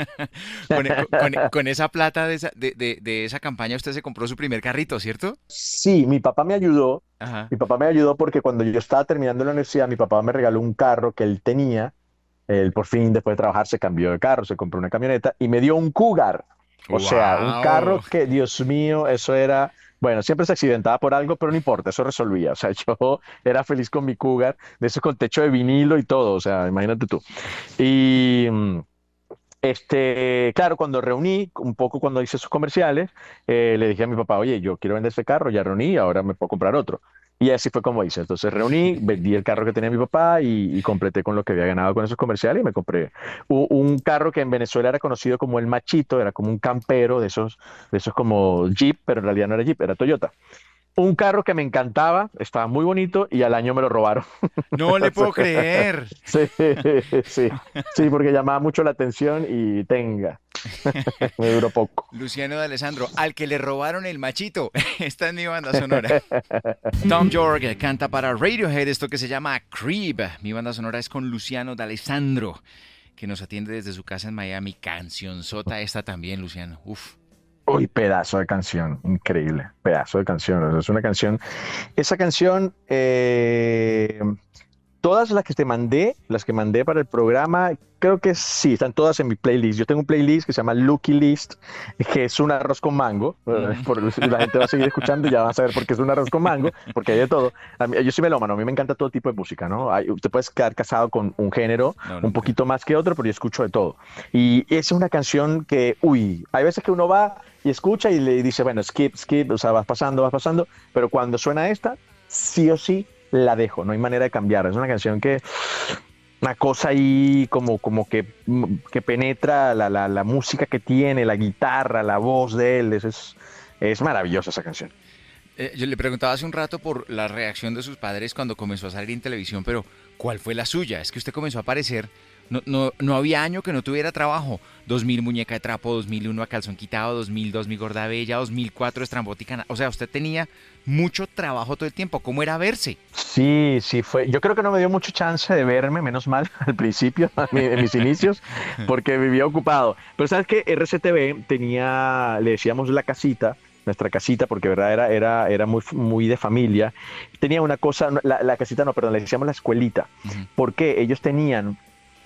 con esa plata de esa campaña usted se compró su primer carrito, ¿cierto? Sí, mi papá me ayudó. Ajá. Mi papá me ayudó porque cuando yo estaba terminando la universidad, mi papá me regaló un carro que él tenía. Él por fin, después de trabajar, se cambió de carro, se compró una camioneta y me dio un Cougar. O sea, un carro ¡Wow! que, Dios mío, eso era, bueno, siempre se accidentaba por algo, pero no importa, eso resolvía. O sea, yo era feliz con mi Cougar, de eso con techo de vinilo y todo. O sea, imagínate tú. Y claro, cuando reuní, un poco cuando hice esos comerciales, le dije a mi papá, oye, yo quiero vender ese carro, ya reuní, ahora me puedo comprar otro. Y así fue como hice. Entonces reuní, vendí el carro que tenía mi papá y completé con lo que había ganado con esos comerciales y me compré un carro que en Venezuela era conocido como el Machito, era como un campero de esos como Jeep, pero en realidad no era Jeep, era Toyota. Un carro que me encantaba, estaba muy bonito y al año me lo robaron. No le puedo creer. Sí, sí, sí, porque llamaba mucho la atención y tenga, me duró poco. Luciano de Alessandro, al que le robaron el machito. Esta es mi banda sonora. Tom York canta para Radiohead esto que se llama Creep. Mi banda sonora es con Luciano de Alessandro, que nos atiende desde su casa en Miami. Cancionzota esta también, Luciano. Uf. Uy, pedazo de canción, increíble, pedazo de canción. O sea, es una canción, esa canción, todas las que te mandé, las que mandé para el programa, creo que sí, están todas en mi playlist. Yo tengo un playlist que se llama Lucky List, que es un arroz con mango. Mm. La gente va a seguir escuchando y ya van a saber por qué es un arroz con mango, porque hay de todo. Yo soy melómano, a mí me encanta todo tipo de música, ¿no? Te puedes quedar casado con un género No, un nunca. poquito más que otro, pero yo escucho de todo. Y es una canción que, uy, hay veces que uno va y escucha y le dice, bueno, skip, skip, o sea, vas pasando, pero cuando suena esta, sí o sí la dejo, no hay manera de cambiar. Es una canción que, una cosa ahí como que penetra la música que tiene, la guitarra, la voz de él, es maravillosa esa canción. Yo le preguntaba hace un rato por la reacción de sus padres cuando comenzó a salir en televisión, pero ¿cuál fue la suya? Es que usted comenzó a aparecer, no había año que no tuviera trabajo. 2000 Muñeca de Trapo, 2001 A Calzón Quitado, 2002 Mi Gorda Bella, 2004 Estrambótica. O sea, usted tenía mucho trabajo todo el tiempo. ¿Cómo era verse? Sí, sí fue. Yo creo que no me dio mucho chance de verme, menos mal, al principio, en mis inicios, porque vivía ocupado. Pero sabes que RCTV tenía, le decíamos la casita, nuestra casita, porque verdad era muy, muy de familia. Tenía una cosa, la casita no, perdón, le decíamos la escuelita, Ujú. porque ellos tenían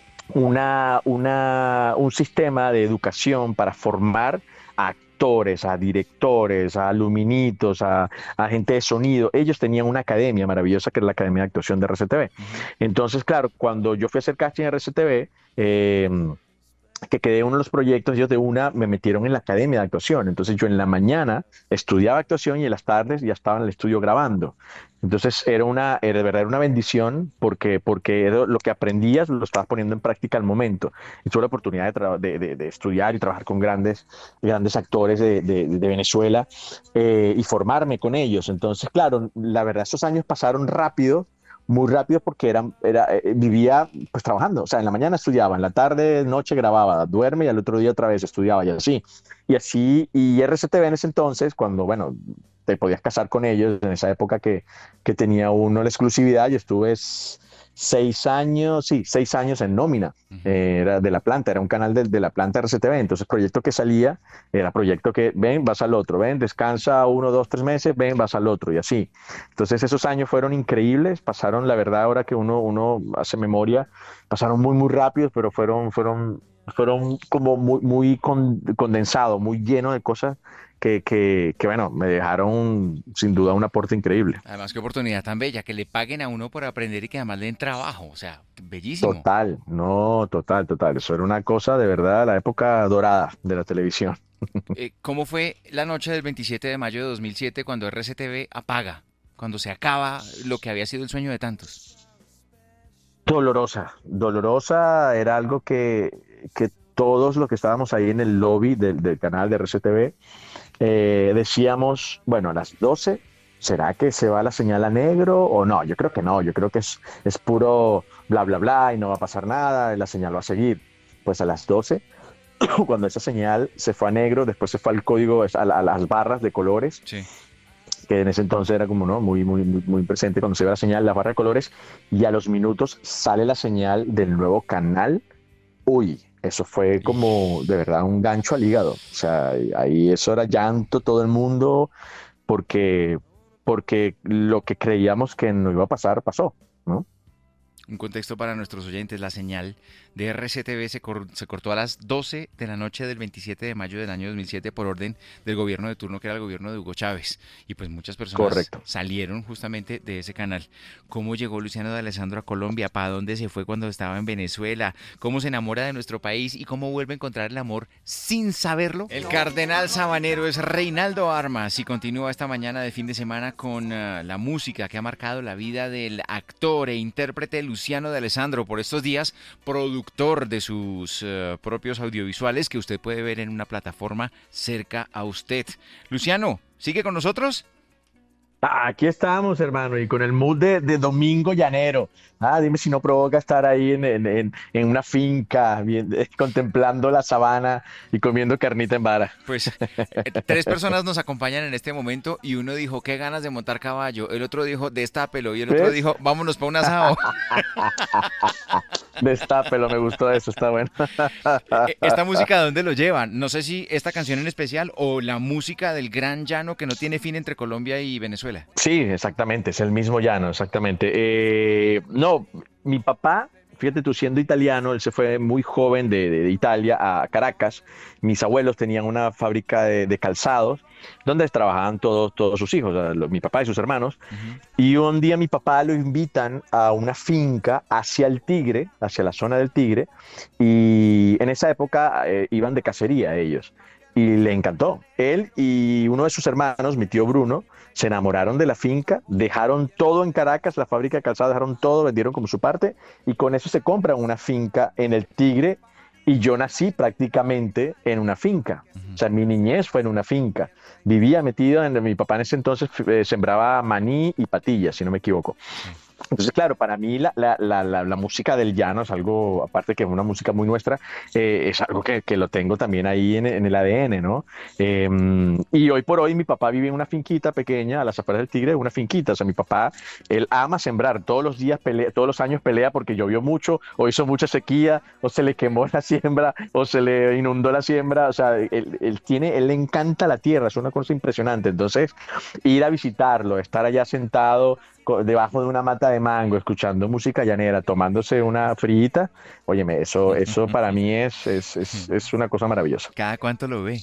un sistema de educación para formar a actores, a directores, a luminitos, a gente de sonido. Ellos tenían una academia maravillosa que era la Academia de Actuación de RCTV. Ujú. Entonces, claro, cuando yo fui a hacer casting en RCTV, que quedé en uno de los proyectos, ellos de una me metieron en la academia de actuación. Entonces yo en la mañana estudiaba actuación y en las tardes ya estaba en el estudio grabando. Entonces era de verdad era una bendición porque era lo que aprendías lo estabas poniendo en práctica al momento. Y tuve la oportunidad de estudiar y trabajar con grandes actores de Venezuela y formarme con ellos. Entonces, claro, la verdad, esos años pasaron rápido, muy rápido porque vivía pues trabajando, o sea, en la mañana estudiaba, en la tarde, noche grababa, duerme y al otro día otra vez estudiaba y así. Y RCTV en ese entonces, cuando, bueno, te podías casar con ellos, en esa época que tenía uno la exclusividad, yo estuve 6 años, sí, 6 años en nómina. Ujú. Era de la planta, era un canal de la planta RCTV. Entonces, proyecto que salía era proyecto que ven, vas al otro, ven, descansa 1, 2, 3 meses, ven, vas al otro y así. Entonces, esos años fueron increíbles. Pasaron, la verdad, ahora que uno hace memoria, pasaron muy, muy rápidos, pero fueron como muy condensados, muy llenos de cosas bueno, me dejaron sin duda un aporte increíble. Además, qué oportunidad tan bella, que le paguen a uno por aprender y que además le den trabajo. O sea, bellísimo. Total, no, total, total. Eso era una cosa de verdad, la época dorada de la televisión. ¿Cómo fue la noche del 27 de mayo de 2007 cuando RCTV apaga, cuando se acaba lo que había sido el sueño de tantos? Dolorosa, dolorosa era algo que todos los que estábamos ahí en el lobby del canal de RCTV decíamos, bueno, a las 12, ¿será que se va la señal a negro o no? Yo creo que no, yo creo que es puro bla, bla, bla y no va a pasar nada, la señal va a seguir. Pues a las 12, cuando esa señal se fue a negro, después se fue al código, a las barras de colores, Sí. que en ese entonces era como, ¿no? Muy presente cuando se ve la señal, la barra de colores, y a los minutos sale la señal del nuevo canal. Uy, eso fue como de verdad un gancho al hígado. O sea, ahí eso era llanto todo el mundo porque, porque lo que creíamos que no iba a pasar, pasó, ¿no? Un contexto para nuestros oyentes, la señal de RCTV se cortó a las 12 de la noche del 27 de mayo del año 2007 por orden del gobierno de turno, que era el gobierno de Hugo Chávez. Y pues muchas personas Correcto. salieron justamente de ese canal. ¿Cómo llegó Luciano de Alessandro a Colombia? ¿Para dónde se fue cuando estaba en Venezuela? ¿Cómo se enamora de nuestro país? ¿Y cómo vuelve a encontrar el amor sin saberlo? El cardenal sabanero es Reinaldo Armas y continúa esta mañana de fin de semana con la música que ha marcado la vida del actor e intérprete Luciano de Alessandro, por estos días productor de sus propios audiovisuales que usted puede ver en una plataforma cerca a usted. Luciano, ¿sigue con nosotros? Aquí estamos, hermano, y con el mood de domingo llanero. Dime si no provoca estar ahí en una finca, contemplando la sabana y comiendo carnita en vara. Pues tres personas nos acompañan en este momento y uno dijo, qué ganas de montar caballo, el otro dijo, destápelo y el otro ¿Ves? dijo, vámonos para un asado. Destápelo, me gustó eso, está bueno. ¿Esta música dónde lo llevan? No sé si esta canción en especial o la música del Gran Llano que no tiene fin entre Colombia y Venezuela. Sí, exactamente, es el mismo llano, exactamente. No, mi papá, fíjate tú, siendo italiano, él se fue muy joven de Italia a Caracas. Mis abuelos tenían una fábrica de calzados donde trabajaban todos sus hijos, o sea, mi papá y sus hermanos. Ujú. Y un día mi papá lo invitan a una finca hacia el Tigre, hacia la zona del Tigre, y en esa época iban de cacería ellos. Y le encantó. Él y uno de sus hermanos, mi tío Bruno, se enamoraron de la finca, dejaron todo en Caracas, la fábrica de calzado, dejaron todo, vendieron como su parte, y con eso se compran una finca en el Tigre, y yo nací prácticamente en una finca. O Ujú. sea, mi niñez fue en una finca. Vivía metido mi papá en ese entonces sembraba maní y patillas, si no me equivoco. Sí. Entonces, claro, para mí la música del llano es algo, aparte que es una música muy nuestra, es algo que lo tengo también ahí en el ADN, ¿no? Y hoy por hoy mi papá vive en una finquita pequeña, a las afueras del Tigre, una finquita. O sea, mi papá, él ama sembrar, todos los días pelea, todos los años pelea porque llovió mucho, o hizo mucha sequía, o se le quemó la siembra, o se le inundó la siembra. O sea, él le encanta la tierra, es una cosa impresionante. Entonces, ir a visitarlo, estar allá sentado debajo de una mata de mango, escuchando música llanera, tomándose una frita, óyeme, eso para mí es una cosa maravillosa. ¿Cada cuánto lo ve?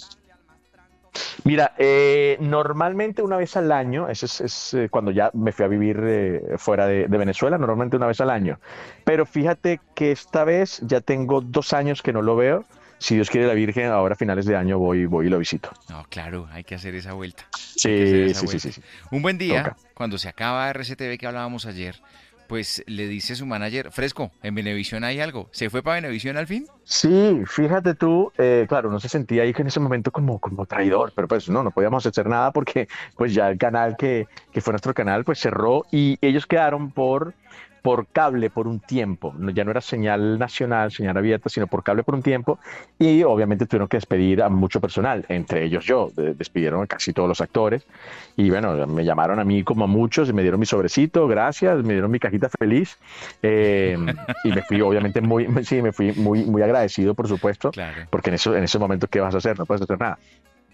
Mira, normalmente una vez al año, ese es cuando ya me fui a vivir fuera de Venezuela, normalmente una vez al año. Pero fíjate que esta vez ya tengo 2 años que no lo veo. Si Dios quiere la Virgen, ahora a finales de año voy y lo visito. No, claro, hay que hacer esa vuelta. Hay que hacer Sí, esa sí, sí, vuelta. sí, sí, Un buen día, toca. cuando se acaba RCTV que hablábamos ayer, pues le dice su manager, Fresco, en Venevisión hay algo. ¿Se fue para Venevisión al fin? Sí, fíjate tú, claro, uno se sentía ahí en ese momento como traidor, pero pues no podíamos hacer nada porque pues ya el canal que fue nuestro canal pues cerró y ellos quedaron por cable por un tiempo. Ya no era señal nacional, señal abierta, sino por cable por un tiempo. Y obviamente tuvieron que despedir a mucho personal, entre ellos yo. Despidieron a casi todos los actores. Y bueno, me llamaron a mí como a muchos y me dieron mi sobrecito, gracias, me dieron mi cajita feliz. eh, y me fui obviamente muy, sí, me fui muy agradecido, por supuesto, Claro. porque en ese momento, ¿qué vas a hacer? No puedes hacer nada.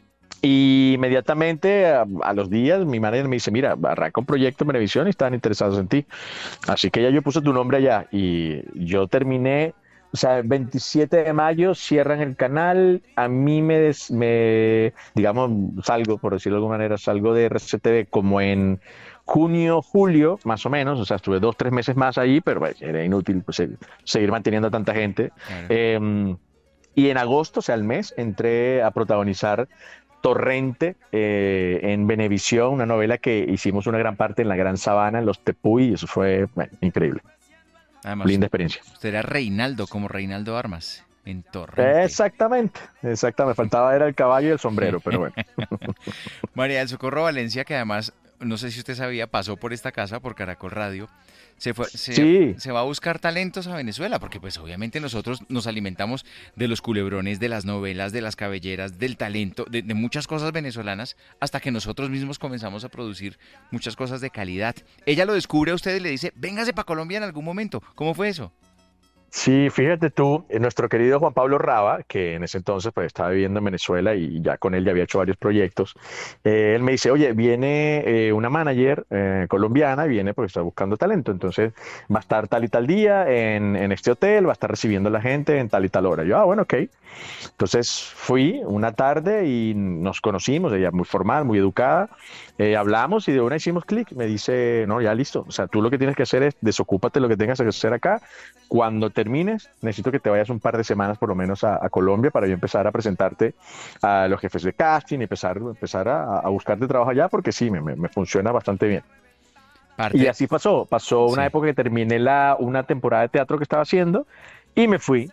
Y inmediatamente a los días mi manager me dice, mira, arranca un proyecto en Venevisión y están interesados en ti. Así que ya yo puse tu nombre allá y yo terminé, o sea, el 27 de mayo cierran el canal, a mí digamos, salgo, por decirlo de alguna manera, salgo de RCTV como en junio, julio, más o menos, o sea, estuve 2, 3 meses más ahí, pero bueno, era inútil pues, seguir manteniendo a tanta gente. Claro. Eh, y en agosto, o sea, al mes, entré a protagonizar Torrente en Venevisión, una novela que hicimos una gran parte en la Gran Sabana, en los Tepuy, y eso fue bueno, increíble, Además, linda experiencia. usted era Reinaldo, como Reinaldo Armas, en Torrente. Exactamente, exactamente, me faltaba era el caballo y el sombrero, pero bueno. María del Socorro Valencia, que además, no sé si usted sabía, pasó por esta casa, por Caracol Radio, Sí, se va a buscar talentos a Venezuela, porque pues obviamente nosotros nos alimentamos de los culebrones, de las novelas, de las cabelleras, del talento, de muchas cosas venezolanas, hasta que nosotros mismos comenzamos a producir muchas cosas de calidad. Ella lo descubre a usted y le dice, véngase para Colombia en algún momento. ¿Cómo fue eso? sí, fíjate tú, nuestro querido Juan Pablo Raba, que en ese entonces pues estaba viviendo en Venezuela y ya con él ya había hecho varios proyectos, él me dice, oye, viene una manager colombiana, viene porque está buscando talento, entonces va a estar tal y tal día en este hotel, va a estar recibiendo a la gente en tal y tal hora. Yo, bueno, ok. Entonces fui una tarde y nos conocimos, ella muy formal, muy educada, hablamos y de una hicimos clic, me dice, no, ya listo, o sea, tú lo que tienes que hacer es desocúpate lo que tengas que hacer acá, cuando termines, necesito que te vayas un par de semanas por lo menos a Colombia para yo empezar a presentarte a los jefes de casting y empezar a buscarte trabajo allá porque sí, me funciona bastante bien. Y Parte, así pasó. Pasó una sí. época que terminé una temporada de teatro que estaba haciendo y me fui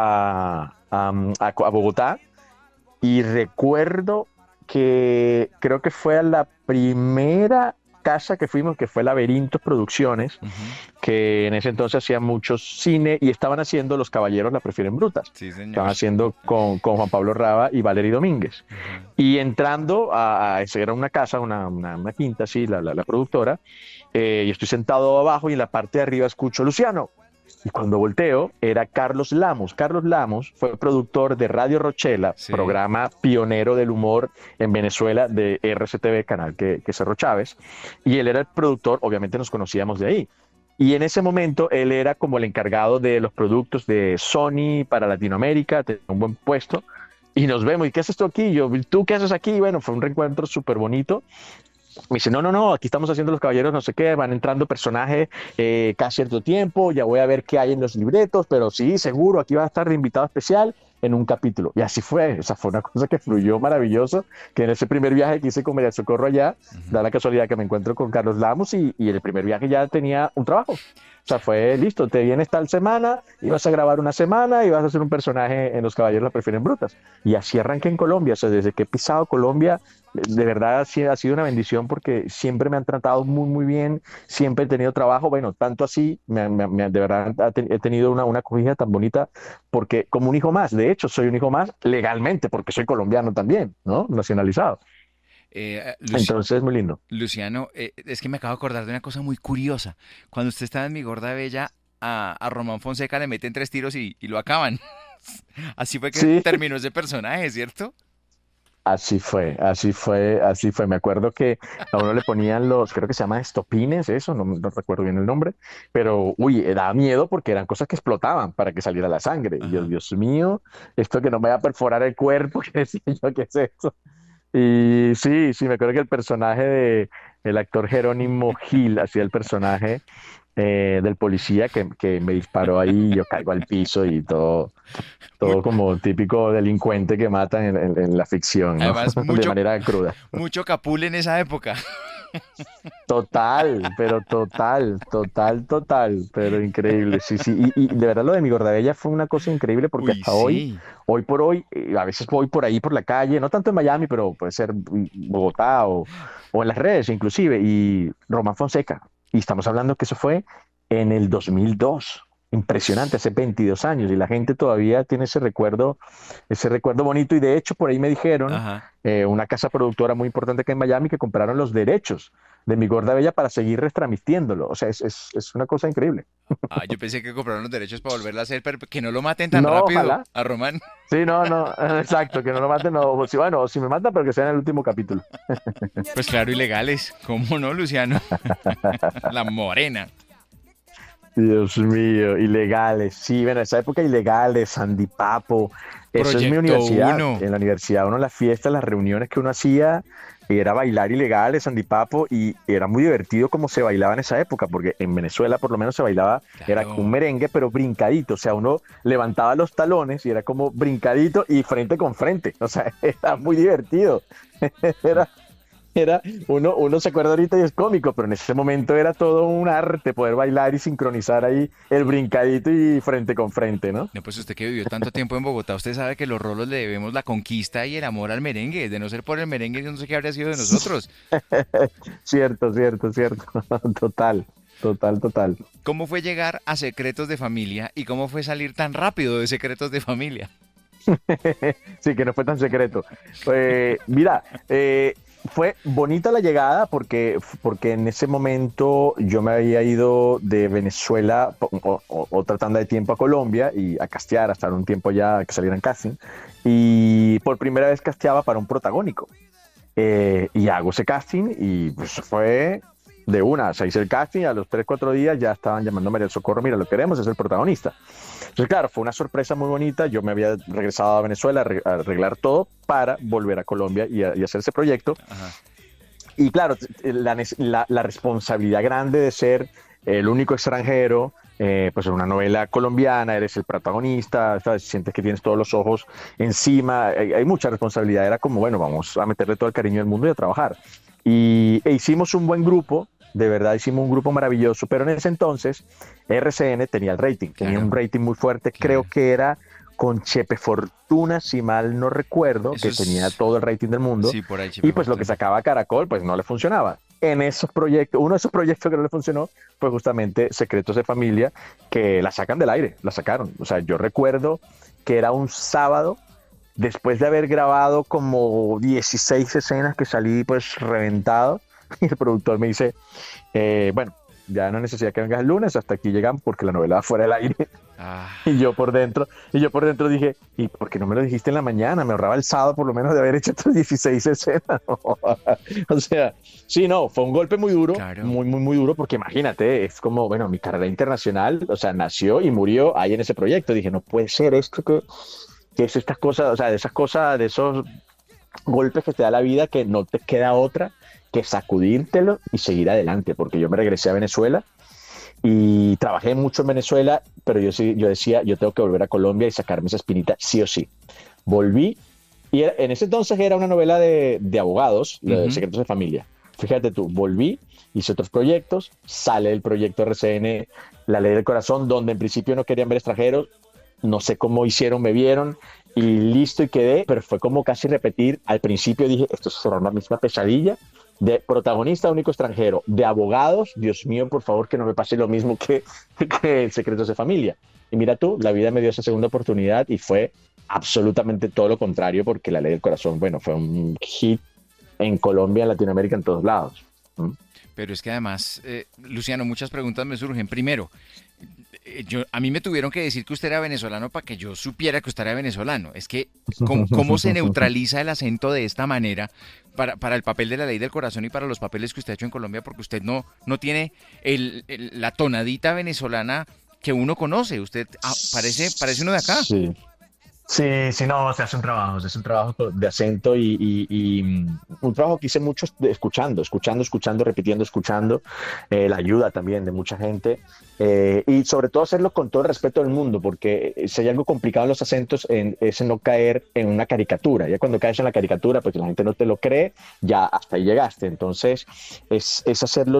a Bogotá y recuerdo que creo que fue a la primera casa que fuimos, que fue Laberintos Producciones, Ujú. que en ese entonces hacían mucho cine y estaban haciendo Los Caballeros la prefieren brutas. Sí, señor. Estaban haciendo con Juan Pablo Raba y Valery Domínguez. Ujú. Y entrando esa era una casa, una quinta, sí, la productora, y estoy sentado abajo y en la parte de arriba escucho Luciano. Y cuando volteo, era Carlos Lamos. Carlos Lamos fue productor de Radio Rochela, Sí. programa pionero del humor en Venezuela de RCTV, canal que cerró Chávez. Y él era el productor, obviamente nos conocíamos de ahí. Y en ese momento él era como el encargado de los productos de Sony para Latinoamérica, tenía un buen puesto. Y nos vemos, ¿y qué haces tú aquí? Yo, ¿tú qué haces aquí? Bueno, fue un reencuentro súper bonito. Me dice, no, no, no, aquí estamos haciendo los caballeros, no sé qué, van entrando personajes cada cierto tiempo, ya voy a ver qué hay en los libretos, pero sí, seguro, aquí va a estar de invitado especial en un capítulo. Y así fue, o sea, fue una cosa que fluyó maravilloso, que en ese primer viaje que hice con María Socorro allá, Ujú. da la casualidad que me encuentro con Carlos Lamos y el primer viaje ya tenía un trabajo. O sea, fue listo, te vienes tal semana, ibas a grabar una semana y vas a hacer un personaje en Los Caballeros la Prefieren Brutas. Y así arranqué en Colombia, o sea, desde que he pisado Colombia, de verdad ha sido una bendición porque siempre me han tratado muy bien, siempre he tenido trabajo, bueno, tanto así, de verdad he tenido una acogida tan bonita porque como un hijo más, de hecho soy un hijo más legalmente porque soy colombiano también, ¿no? Nacionalizado. Luci- Entonces, muy lindo. Luciano, es que me acabo de acordar de una cosa muy curiosa. Cuando usted estaba en Mi Gorda Bella, a Román Fonseca le meten 3 tiros y lo acaban. Así fue que Sí, terminó ese personaje, ¿cierto? así fue, así fue, así fue. Me acuerdo que a uno le ponían creo que se llama estopines, eso, no recuerdo bien el nombre, pero uy, daba miedo porque eran cosas que explotaban para que saliera la sangre. Y yo, Ajá. Dios mío, esto que no me va a perforar el cuerpo, ¿qué decía yo? ¿Qué es eso? Y sí, sí, me acuerdo que el personaje de el actor Jerónimo Gil hacía el personaje del policía que me disparó ahí, y yo caigo al piso y Mu- todo como típico delincuente que matan en la ficción, ¿no? Además, De manera cruda. mucho capul en esa época. Total, pero total, pero increíble. Sí, sí, y de verdad lo de mi Gordabella fue una cosa increíble porque Uy, hasta hoy, sí. hoy por hoy, a veces voy por ahí por la calle, no tanto en Miami, pero puede ser Bogotá o en las redes inclusive, y Román Fonseca. Y estamos hablando que eso fue en el 2002. Impresionante, hace 22 años y la gente todavía tiene ese recuerdo bonito y de hecho por ahí me dijeron, Ajá. una casa productora muy importante que en Miami que compraron los derechos de Mi Gorda Bella para seguir retransmitiéndolo. O sea, es una cosa increíble. Ah, yo pensé que compraron los derechos para volverla a hacer, pero que no lo maten tan No, rápido ojalá. a Román. Sí, no, no, exacto, que no lo maten, no, si, bueno, si me matan, pero que sea en el último capítulo. Pues claro, ilegales. ¿Cómo no, Luciano? La morena. Dios mío, ilegales, sí, bueno, esa época ilegales, Sandy Papo, eso es mi Proyecto universidad. uno. En la universidad uno las fiestas, las reuniones que uno hacía, era bailar ilegales, Sandy Papo, y era muy divertido como se bailaba en esa época, porque en Venezuela por lo menos se bailaba, era un Claro. merengue, pero brincadito, o sea, uno levantaba los talones y era como brincadito y frente con frente, o sea, era muy divertido. Era, uno se acuerda ahorita y es cómico, pero en ese momento era todo un arte poder bailar y sincronizar ahí el brincadito y frente con frente, ¿no? No, pues usted que vivió tanto tiempo en Bogotá, usted sabe que los rolos le debemos la conquista y el amor al merengue. De no ser por el merengue, yo no sé qué habría sido de nosotros. Cierto, cierto, cierto. Total, total, total. ¿Cómo fue llegar a Secretos de Familia y cómo fue salir tan rápido de Secretos de Familia? Sí, que no fue tan secreto. Mira, fue bonita la llegada porque en ese momento yo me había ido de Venezuela otra tanda de tiempo a Colombia y a castear, a estar un tiempo ya que salieran casting. Y por primera vez casteaba para un protagónico. Y hago ese casting y pues fue de una, se hizo el casting y a los 3 4 días ya estaban llamando a María del Socorro, mira, lo queremos, es el protagonista. Entonces, claro, fue una sorpresa muy bonita, yo me había regresado a Venezuela a arreglar todo para volver a Colombia y hacer ese proyecto. Ajá. Y claro, la responsabilidad grande de ser el único extranjero, pues en una novela colombiana, eres el protagonista, ¿sabes? Sientes que tienes todos los ojos encima, hay mucha responsabilidad, era como, bueno, vamos a meterle todo el cariño del mundo y a trabajar. E hicimos un buen grupo, de verdad hicimos un grupo maravilloso, pero en ese entonces RCN tenía el rating, tenía un Claro, rating muy fuerte, creo claro. que era con Chepe Fortuna, si mal no recuerdo, Eso que tenía es. todo el rating del mundo, Sí, por ahí, y Chipe pues lo que Fortuna. sacaba Caracol, pues no le funcionaba. En esos proyectos, uno de esos proyectos que no le funcionó fue justamente Secretos de Familia, que la sacan del aire, la sacaron. O sea, yo recuerdo que era un sábado, después de haber grabado como 16 escenas que salí pues reventado, y el productor me dice, bueno, ya no hay necesidad que vengas el lunes, hasta aquí llegamos porque la novela va fuera del aire. Ah, Y yo por dentro dije, ¿y por qué no me lo dijiste en la mañana? Me ahorraba el sábado por lo menos de haber hecho estas 16 escenas. O sea, sí, no, fue un golpe muy duro, claro. muy, muy, muy duro, porque imagínate, es como, bueno, mi carrera internacional, o sea, nació y murió ahí en ese proyecto. Dije, no puede ser esto que es estas cosas, o sea, de esas cosas, de esos golpes que te da la vida que no te queda otra que sacudírtelo y seguir adelante, porque yo me regresé a Venezuela y trabajé mucho en Venezuela, pero yo sí, yo decía, yo tengo que volver a Colombia y sacarme esa espinita sí o sí. Volví y en ese entonces era una novela de abogados, de Ujú. Secretos de Familia. Fíjate tú, volví, hice otros proyectos, sale el proyecto RCN La Ley del Corazón, donde en principio no querían ver extranjeros, no sé cómo hicieron, me vieron y listo y quedé, pero fue como casi repetir, al principio dije, esto es la misma pesadilla, de protagonista único extranjero, de abogados, Dios mío, por favor, que no me pase lo mismo que Secretos de Familia. Y mira tú, la vida me dio esa segunda oportunidad y fue absolutamente todo lo contrario, porque La Ley del Corazón, bueno, fue un hit en Colombia, en Latinoamérica, en todos lados. ¿Mm? Pero es que además, Luciano, muchas preguntas me surgen. Primero, a mí me tuvieron que decir que usted era venezolano para que yo supiera que usted era venezolano. Es que, ¿cómo se neutraliza el acento de esta manera para el papel de la ley del corazón y para los papeles que usted ha hecho en Colombia? Porque usted no tiene la tonadita venezolana que uno conoce. Usted parece uno de acá. Sí. Sí, sí, no, se hace un trabajo de acento y un trabajo que hice mucho escuchando, repitiendo, escuchando, la ayuda también de mucha gente y sobre todo hacerlo con todo el respeto del mundo, porque si hay algo complicado en los acentos es en no caer en una caricatura, ya cuando caes en la caricatura, pues la gente no te lo cree, ya hasta ahí llegaste, entonces es hacerlo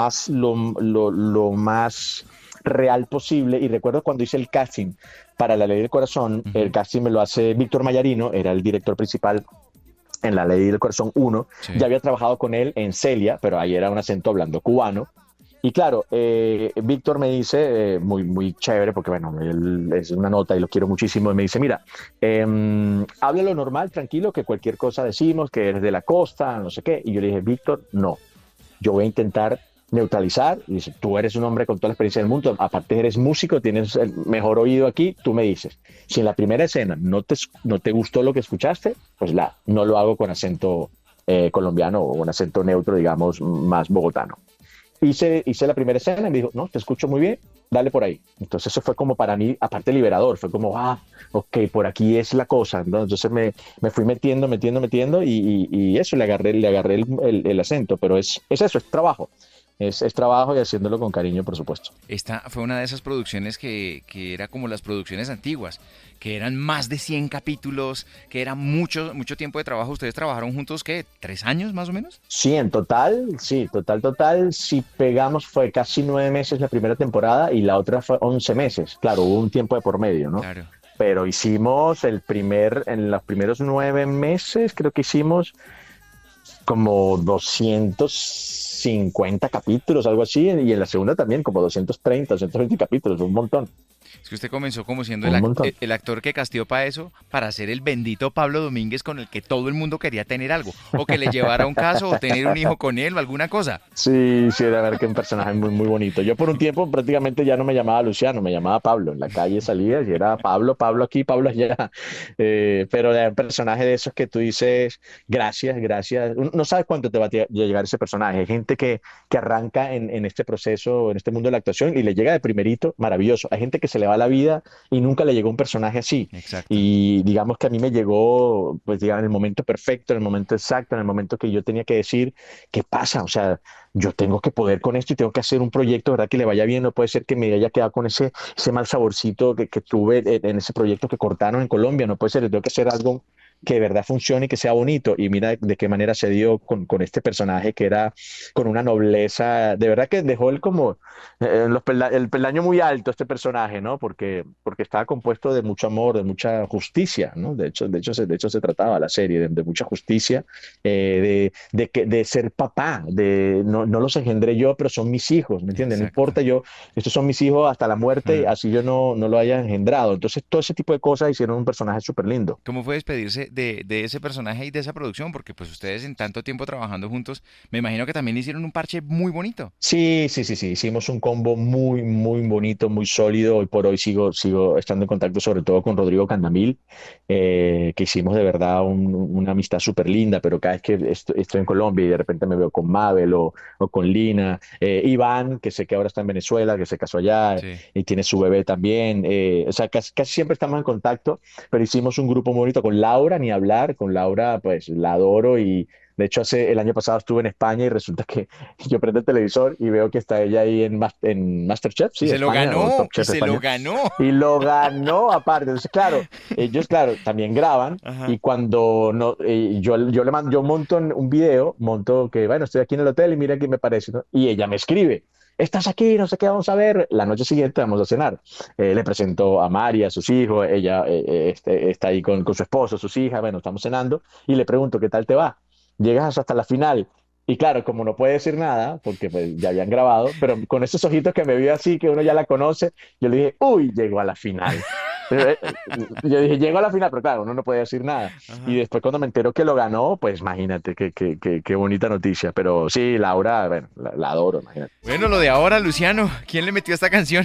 lo más real posible y recuerdo cuando hice el casting para La Ley del Corazón, el Ujú. casting me lo hace Víctor Mayarino, era el director principal en La Ley del Corazón 1. Sí. Ya había trabajado con él en Celia, pero ahí era un acento hablando cubano. Y claro, Víctor me dice, muy, muy chévere, porque bueno, él es una nota y lo quiero muchísimo, y me dice, mira, háblalo normal, tranquilo, que cualquier cosa decimos, que eres de la costa, no sé qué. Y yo le dije, Víctor, no, yo voy a intentar neutralizar. Y dice, tú eres un hombre con toda la experiencia del mundo, aparte eres músico, tienes el mejor oído aquí, tú me dices, si en la primera escena no te gustó lo que escuchaste, pues no lo hago con acento colombiano o un acento neutro, digamos, más bogotano. Hice la primera escena y me dijo, no, te escucho muy bien, dale por ahí. Entonces eso fue como para mí, aparte liberador, fue como, ok, por aquí es la cosa, ¿no? Entonces me fui metiendo y eso, le agarré el acento, pero es eso, es trabajo. Es trabajo y haciéndolo con cariño, por supuesto. Esta fue una de esas producciones que era como las producciones antiguas, que eran más de 100 capítulos, que era mucho, mucho tiempo de trabajo. ¿Ustedes trabajaron juntos, qué, 3 años más o menos? Sí, en total, sí, total. Si pegamos fue casi 9 meses la primera temporada y la otra fue 11 meses. Claro, hubo un tiempo de por medio, ¿no? Claro. Pero hicimos en los primeros 9 meses, creo que hicimos como 250 capítulos, algo así, y en la segunda también como 230, 220 capítulos, un montón, Es que usted comenzó como siendo un montón. el actor que casteó para eso, para ser el bendito Pablo Domínguez con el que todo el mundo quería tener algo, o que le llevara un caso, o tener un hijo con él, o alguna cosa. Sí, sí, era ver que un personaje muy, muy bonito. Yo por un tiempo prácticamente ya no me llamaba Luciano, me llamaba Pablo. En la calle salía y era Pablo, Pablo aquí, Pablo allá. Pero era un personaje de esos que tú dices, gracias, gracias. No sabes cuánto te va a llegar ese personaje. Hay gente que arranca en este proceso, en este mundo de la actuación y le llega de primerito, maravilloso. Hay gente que se le va la vida y nunca le llegó un personaje así. Exacto. Y digamos que a mí me llegó, pues digamos, en el momento perfecto, en el momento exacto, en el momento que yo tenía que decir, ¿qué pasa? O sea, yo tengo que poder con esto y tengo que hacer un proyecto, ¿verdad? Que le vaya bien. No puede ser que me haya quedado con ese mal saborcito que tuve en ese proyecto que cortaron en Colombia. No puede ser, tengo que hacer algo que de verdad funcione y que sea bonito. Y mira de qué manera se dio con este personaje que era con una nobleza, de verdad que dejó él como el peldaño muy alto este personaje, ¿no? Porque estaba compuesto de mucho amor, de mucha justicia, ¿no? De hecho se trataba la serie de mucha justicia, de ser papá, no los engendré yo, pero son mis hijos, ¿me entiendes? No Exacto. importa yo, estos son mis hijos hasta la muerte, Mm. así yo no lo haya engendrado. Entonces, todo ese tipo de cosas hicieron un personaje súper lindo. ¿Cómo fue despedirse de ese personaje y de esa producción? Porque pues ustedes en tanto tiempo trabajando juntos, me imagino que también hicieron un parche muy bonito. Sí. Hicimos un combo muy, muy bonito, muy sólido. Hoy por hoy sigo estando en contacto sobre todo con Rodrigo Candamil, que hicimos de verdad una amistad súper linda, pero cada vez que estoy en Colombia y de repente me veo con Mabel o con Lina, Iván, que sé que ahora está en Venezuela, que se casó allá Sí. y tiene su bebé también. O sea, casi siempre estamos en contacto, pero hicimos un grupo muy bonito con Laura, ni hablar. Con Laura, pues la adoro y... De hecho, el año pasado estuve en España y resulta que yo prendo el televisor y veo que está ella ahí en MasterChef, Y sí, se lo España, o ganó, Top y Chef se lo España, ganó. y lo ganó aparte. Entonces, claro, ellos, claro, también graban Ajá. y cuando no, yo le mando, yo monto un video, monto que, bueno, estoy aquí en el hotel y mira qué me parece, ¿no? Y ella me escribe. Estás aquí, no sé qué, vamos a ver. La noche siguiente vamos a cenar. Le presento a Mari, a sus hijos, ella está ahí con su esposo, sus hijas, bueno, estamos cenando y le pregunto, ¿qué tal te va? Llegas hasta la final. Y claro, como no puede decir nada, porque pues, ya habían grabado, pero con esos ojitos que me vio así, que uno ya la conoce, yo le dije, uy, llegó a la final. Yo dije, llego a la final, pero claro, uno no puede decir nada. Y Ajá. después cuando me entero que lo ganó, pues imagínate qué bonita noticia. Pero sí, Laura, bueno, la adoro, imagínate. Bueno, lo de ahora, Luciano, ¿quién le metió esta canción?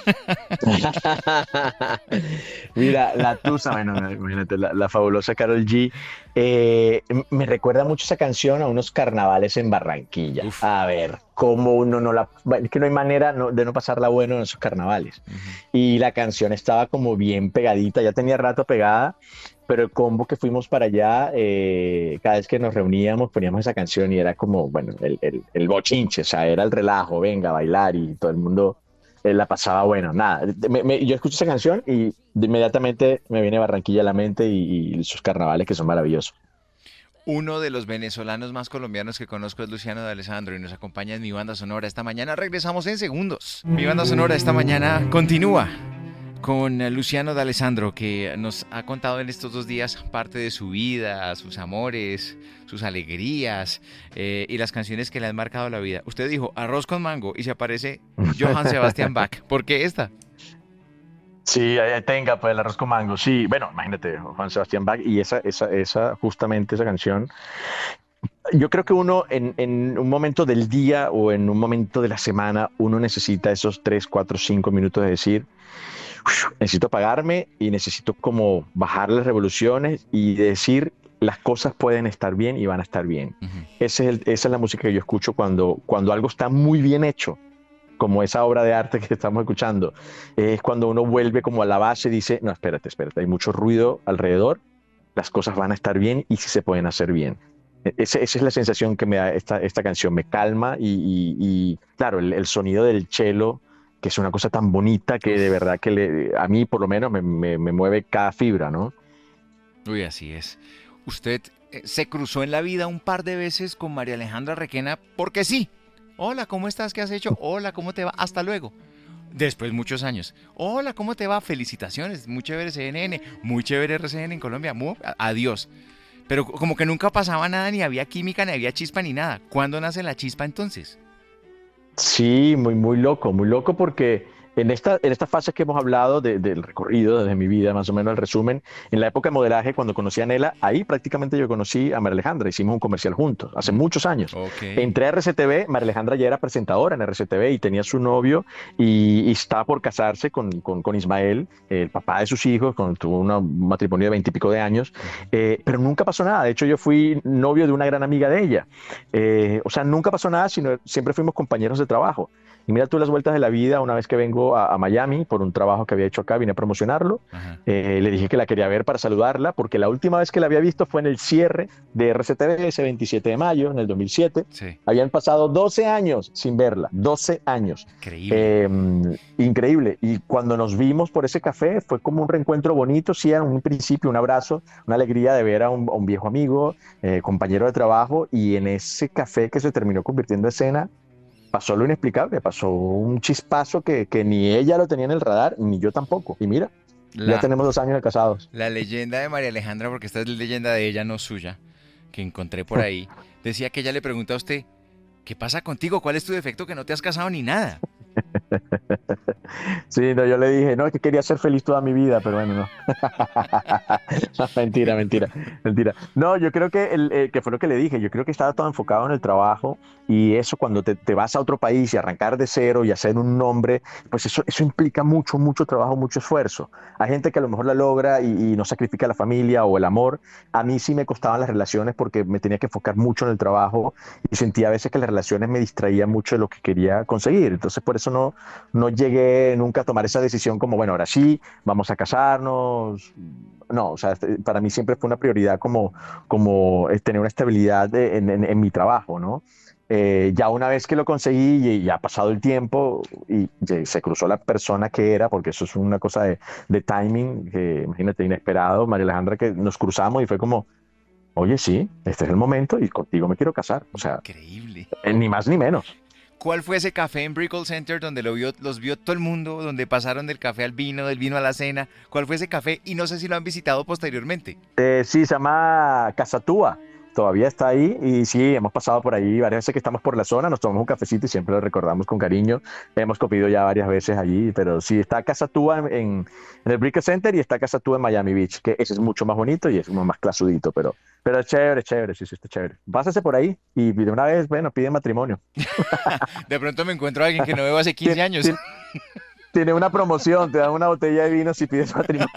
Mira, la Tusa, bueno, imagínate, la fabulosa Karol G. Me recuerda mucho esa canción a unos carnavales en Barranquilla. Uf. A ver, cómo uno no la... bueno, es que no hay manera de no pasarla bueno en esos carnavales. Ujú. Y la canción estaba como bien pegadita, ya tenía rato pegada, pero el combo que fuimos para allá, cada vez que nos reuníamos poníamos esa canción y era como, bueno, el bochinche, o sea, era el relajo, venga, a bailar y todo el mundo la pasaba bueno. Nada, yo escucho esa canción y inmediatamente me viene Barranquilla a la mente y sus carnavales que son maravillosos. Uno de los venezolanos más colombianos que conozco es Luciano de Alessandro y nos acompaña en mi banda sonora esta mañana. Regresamos en segundos. Mi banda sonora esta mañana continúa con Luciano D'Alessandro, que nos ha contado en estos 2 días parte de su vida, sus amores, sus alegrías y las canciones que le han marcado la vida. Usted dijo arroz con mango y se aparece Johann Sebastian Bach. ¿Por qué esta? Sí, tenga pues el arroz con mango. Sí, bueno, imagínate, Juan Sebastián Bach y justamente esa canción. Yo creo que uno en un momento del día o en un momento de la semana, uno necesita esos 3, 4, 5 minutos de decir, necesito apagarme y necesito como bajar las revoluciones y decir, las cosas pueden estar bien y van a estar bien. Ujú. Esa es la música que yo escucho cuando algo está muy bien hecho, como esa obra de arte que estamos escuchando. Es cuando uno vuelve como a la base y dice, no, espérate, espérate, hay mucho ruido alrededor, las cosas van a estar bien y sí se pueden hacer bien. Esa es la sensación que me da esta canción, me calma claro, el sonido del cello, que es una cosa tan bonita que de Uf. verdad que a mí por lo menos me mueve cada fibra, ¿no? Uy, así es. Usted se cruzó en la vida un par de veces con María Alejandra Requena porque sí. Hola, ¿cómo estás? ¿Qué has hecho? Hola, ¿cómo te va? Hasta luego. Después muchos años. Hola, ¿cómo te va? Felicitaciones. Muy chévere CNN, muy chévere RCN en Colombia. Adiós. Pero como que nunca pasaba nada, ni había química, ni había chispa, ni nada. ¿Cuándo nace la chispa entonces? Sí, muy loco porque en esta fase que hemos hablado del recorrido de mi vida, más o menos el resumen, en la época de modelaje, cuando conocí a Nela, ahí prácticamente yo conocí a María Alejandra, hicimos un comercial juntos, hace Mm, muchos años. ok. Entré a RCTV, María Alejandra ya era presentadora en RCTV y tenía su novio y estaba por casarse con Ismael, el papá de sus hijos, tuvo un matrimonio de 20 y pico de años, Ujú. pero nunca pasó nada. De hecho, yo fui novio de una gran amiga de ella. O sea, nunca pasó nada, sino siempre fuimos compañeros de trabajo. Y mira tú las vueltas de la vida, una vez que vengo a Miami por un trabajo que había hecho acá, vine a promocionarlo, Ajá. le dije que la quería ver para saludarla, porque la última vez que la había visto fue en el cierre de RCTV, ese 27 de mayo, en el 2007. Sí. Habían pasado 12 años sin verla, 12 años. Increíble. Eh, Increíble. Y cuando nos vimos por ese café, fue como un reencuentro bonito, sí, en un principio, un abrazo, una alegría de ver a un viejo amigo, compañero de trabajo, y en ese café que se terminó convirtiendo en escena, pasó lo inexplicable, pasó un chispazo que ni ella lo tenía en el radar, ni yo tampoco. Y mira, ya La, tenemos 2 años de casados. la leyenda de María Alejandra, porque esta es leyenda de ella, no suya, que encontré por ahí, decía que ella le pregunta a usted, ¿qué pasa contigo? ¿Cuál es tu defecto que no te has casado ni nada? Sí, no, yo le dije, no, es que quería ser feliz toda mi vida, pero bueno, no. No, mentira, mentira, mentira. No, yo creo que fue lo que le dije, yo creo que estaba todo enfocado en el trabajo y eso cuando te vas a otro país y arrancar de cero y hacer un nombre, pues eso implica mucho, mucho trabajo, mucho esfuerzo. Hay gente que a lo mejor la logra y no sacrifica la familia o el amor. A mí sí me costaban las relaciones porque me tenía que enfocar mucho en el trabajo y sentía a veces que las relaciones me distraían mucho de lo que quería conseguir. Entonces por eso no llegué nunca a tomar esa decisión como, bueno, ahora sí, vamos a casarnos. No, o sea, para mí siempre fue una prioridad como tener una estabilidad en mi trabajo, ¿no? Ya una vez que lo conseguí y ya ha pasado el tiempo y se cruzó la persona que era, porque eso es una cosa de timing, que imagínate, inesperado, María Alejandra, que nos cruzamos y fue como, oye, sí, este es el momento y contigo me quiero casar. O sea, Increíble. ni más ni menos. ¿Cuál fue ese café en Brickell Center donde los vio todo el mundo, donde pasaron del café al vino, del vino a la cena? ¿Cuál fue ese café? Y no sé si lo han visitado posteriormente. Sí, se llama Casatúa. Todavía está ahí y sí, hemos pasado por ahí varias veces que estamos por la zona, nos tomamos un cafecito y siempre lo recordamos con cariño. Hemos comido ya varias veces allí, pero sí, está Casatúa en el Brickell Center y está Casatúa en Miami Beach, que ese es mucho más bonito y es como más clasudito, pero es chévere, chévere, sí, sí, está chévere. Pásase por ahí y de una vez, bueno, pide matrimonio. De pronto me encuentro a alguien que no veo hace 15 Tiene, años. tiene- tiene una promoción, te dan una botella de vino si pides matrimonio.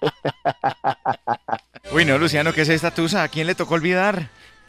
Uy, no, Luciano, ¿qué es esta tusa? ¿A quién le tocó olvidar?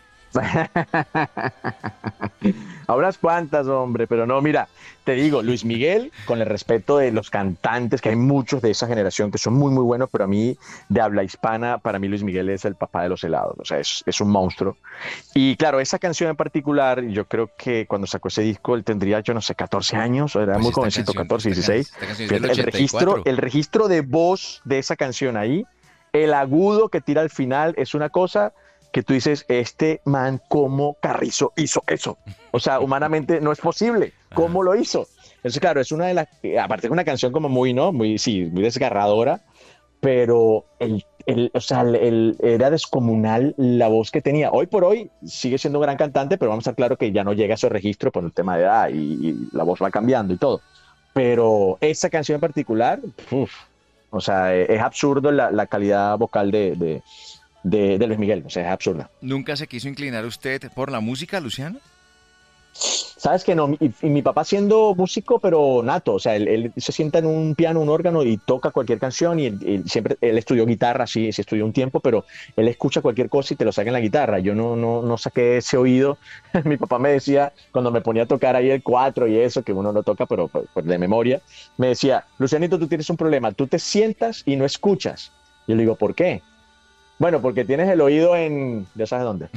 A unas cuantas, hombre, pero no, mira, te digo, Luis Miguel, con el respeto de los cantantes, que hay muchos de esa generación que son muy, muy buenos, pero a mí, de habla hispana, para mí Luis Miguel es el papá de los helados, o sea, es un monstruo. Y claro, esa canción en particular, yo creo que cuando sacó ese disco, él tendría, yo no sé, 14 años, era Pues muy jovencito, 14, esta, 16. esta canción es del Fíjate, el registro, 84. el registro de voz de esa canción ahí, el agudo que tira al final, es una cosa que tú dices, este man, ¿cómo Carrizo hizo eso? O sea, humanamente no es posible. Ajá. ¿Cómo lo hizo? Entonces, claro, es una de las, aparte es una canción como muy, ¿no? Muy, sí, muy desgarradora, pero o sea, era descomunal la voz que tenía. Hoy por hoy sigue siendo un gran cantante, pero vamos a estar claro que ya no llega a esos registros por el tema de edad y la voz va cambiando y todo. Pero esa canción en particular, uf, o sea, es absurdo la calidad vocal de Luis Miguel, o sea, es absurda. ¿Nunca se quiso inclinar usted por la música, Luciano? Sabes que no, y mi papá siendo músico, pero nato, o sea, él se sienta en un piano, un órgano y toca cualquier canción y siempre, él estudió guitarra, sí, sí estudió un tiempo, pero él escucha cualquier cosa y te lo saca en la guitarra. Yo no saqué ese oído. Mi papá me decía, cuando me ponía a tocar ahí el cuatro y eso, que uno no toca, pero pues, de memoria, me decía, Lucianito, tú tienes un problema, tú te sientas y no escuchas. Yo le digo, ¿por qué? Bueno, porque tienes el oído en, ya sabes dónde.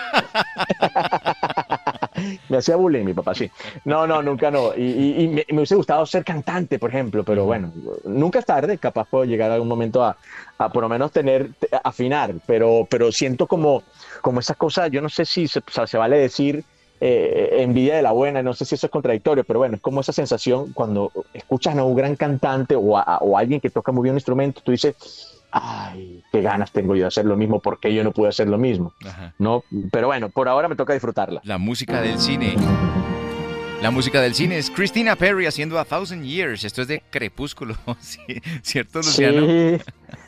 Me hacía bullying mi papá, sí. No, nunca no. Y me hubiese gustado ser cantante, por ejemplo, pero Ujú. bueno, nunca es tarde, capaz puedo llegar a algún momento a por lo menos afinar, pero siento como esa cosa, yo no sé si o sea, se vale decir envidia de la buena, no sé si eso es contradictorio, pero bueno, es como esa sensación cuando escuchas a un gran cantante o a alguien que toca muy bien un instrumento, tú dices, ay, qué ganas tengo yo de hacer lo mismo, ¿por qué yo no pude hacer lo mismo? Ajá. ¿No? Pero bueno, por ahora me toca disfrutarla. La música del cine. La música del cine es Christina Perri haciendo A Thousand Years. Esto es de Crepúsculo, ¿sí? ¿Cierto, Luciano? Sí,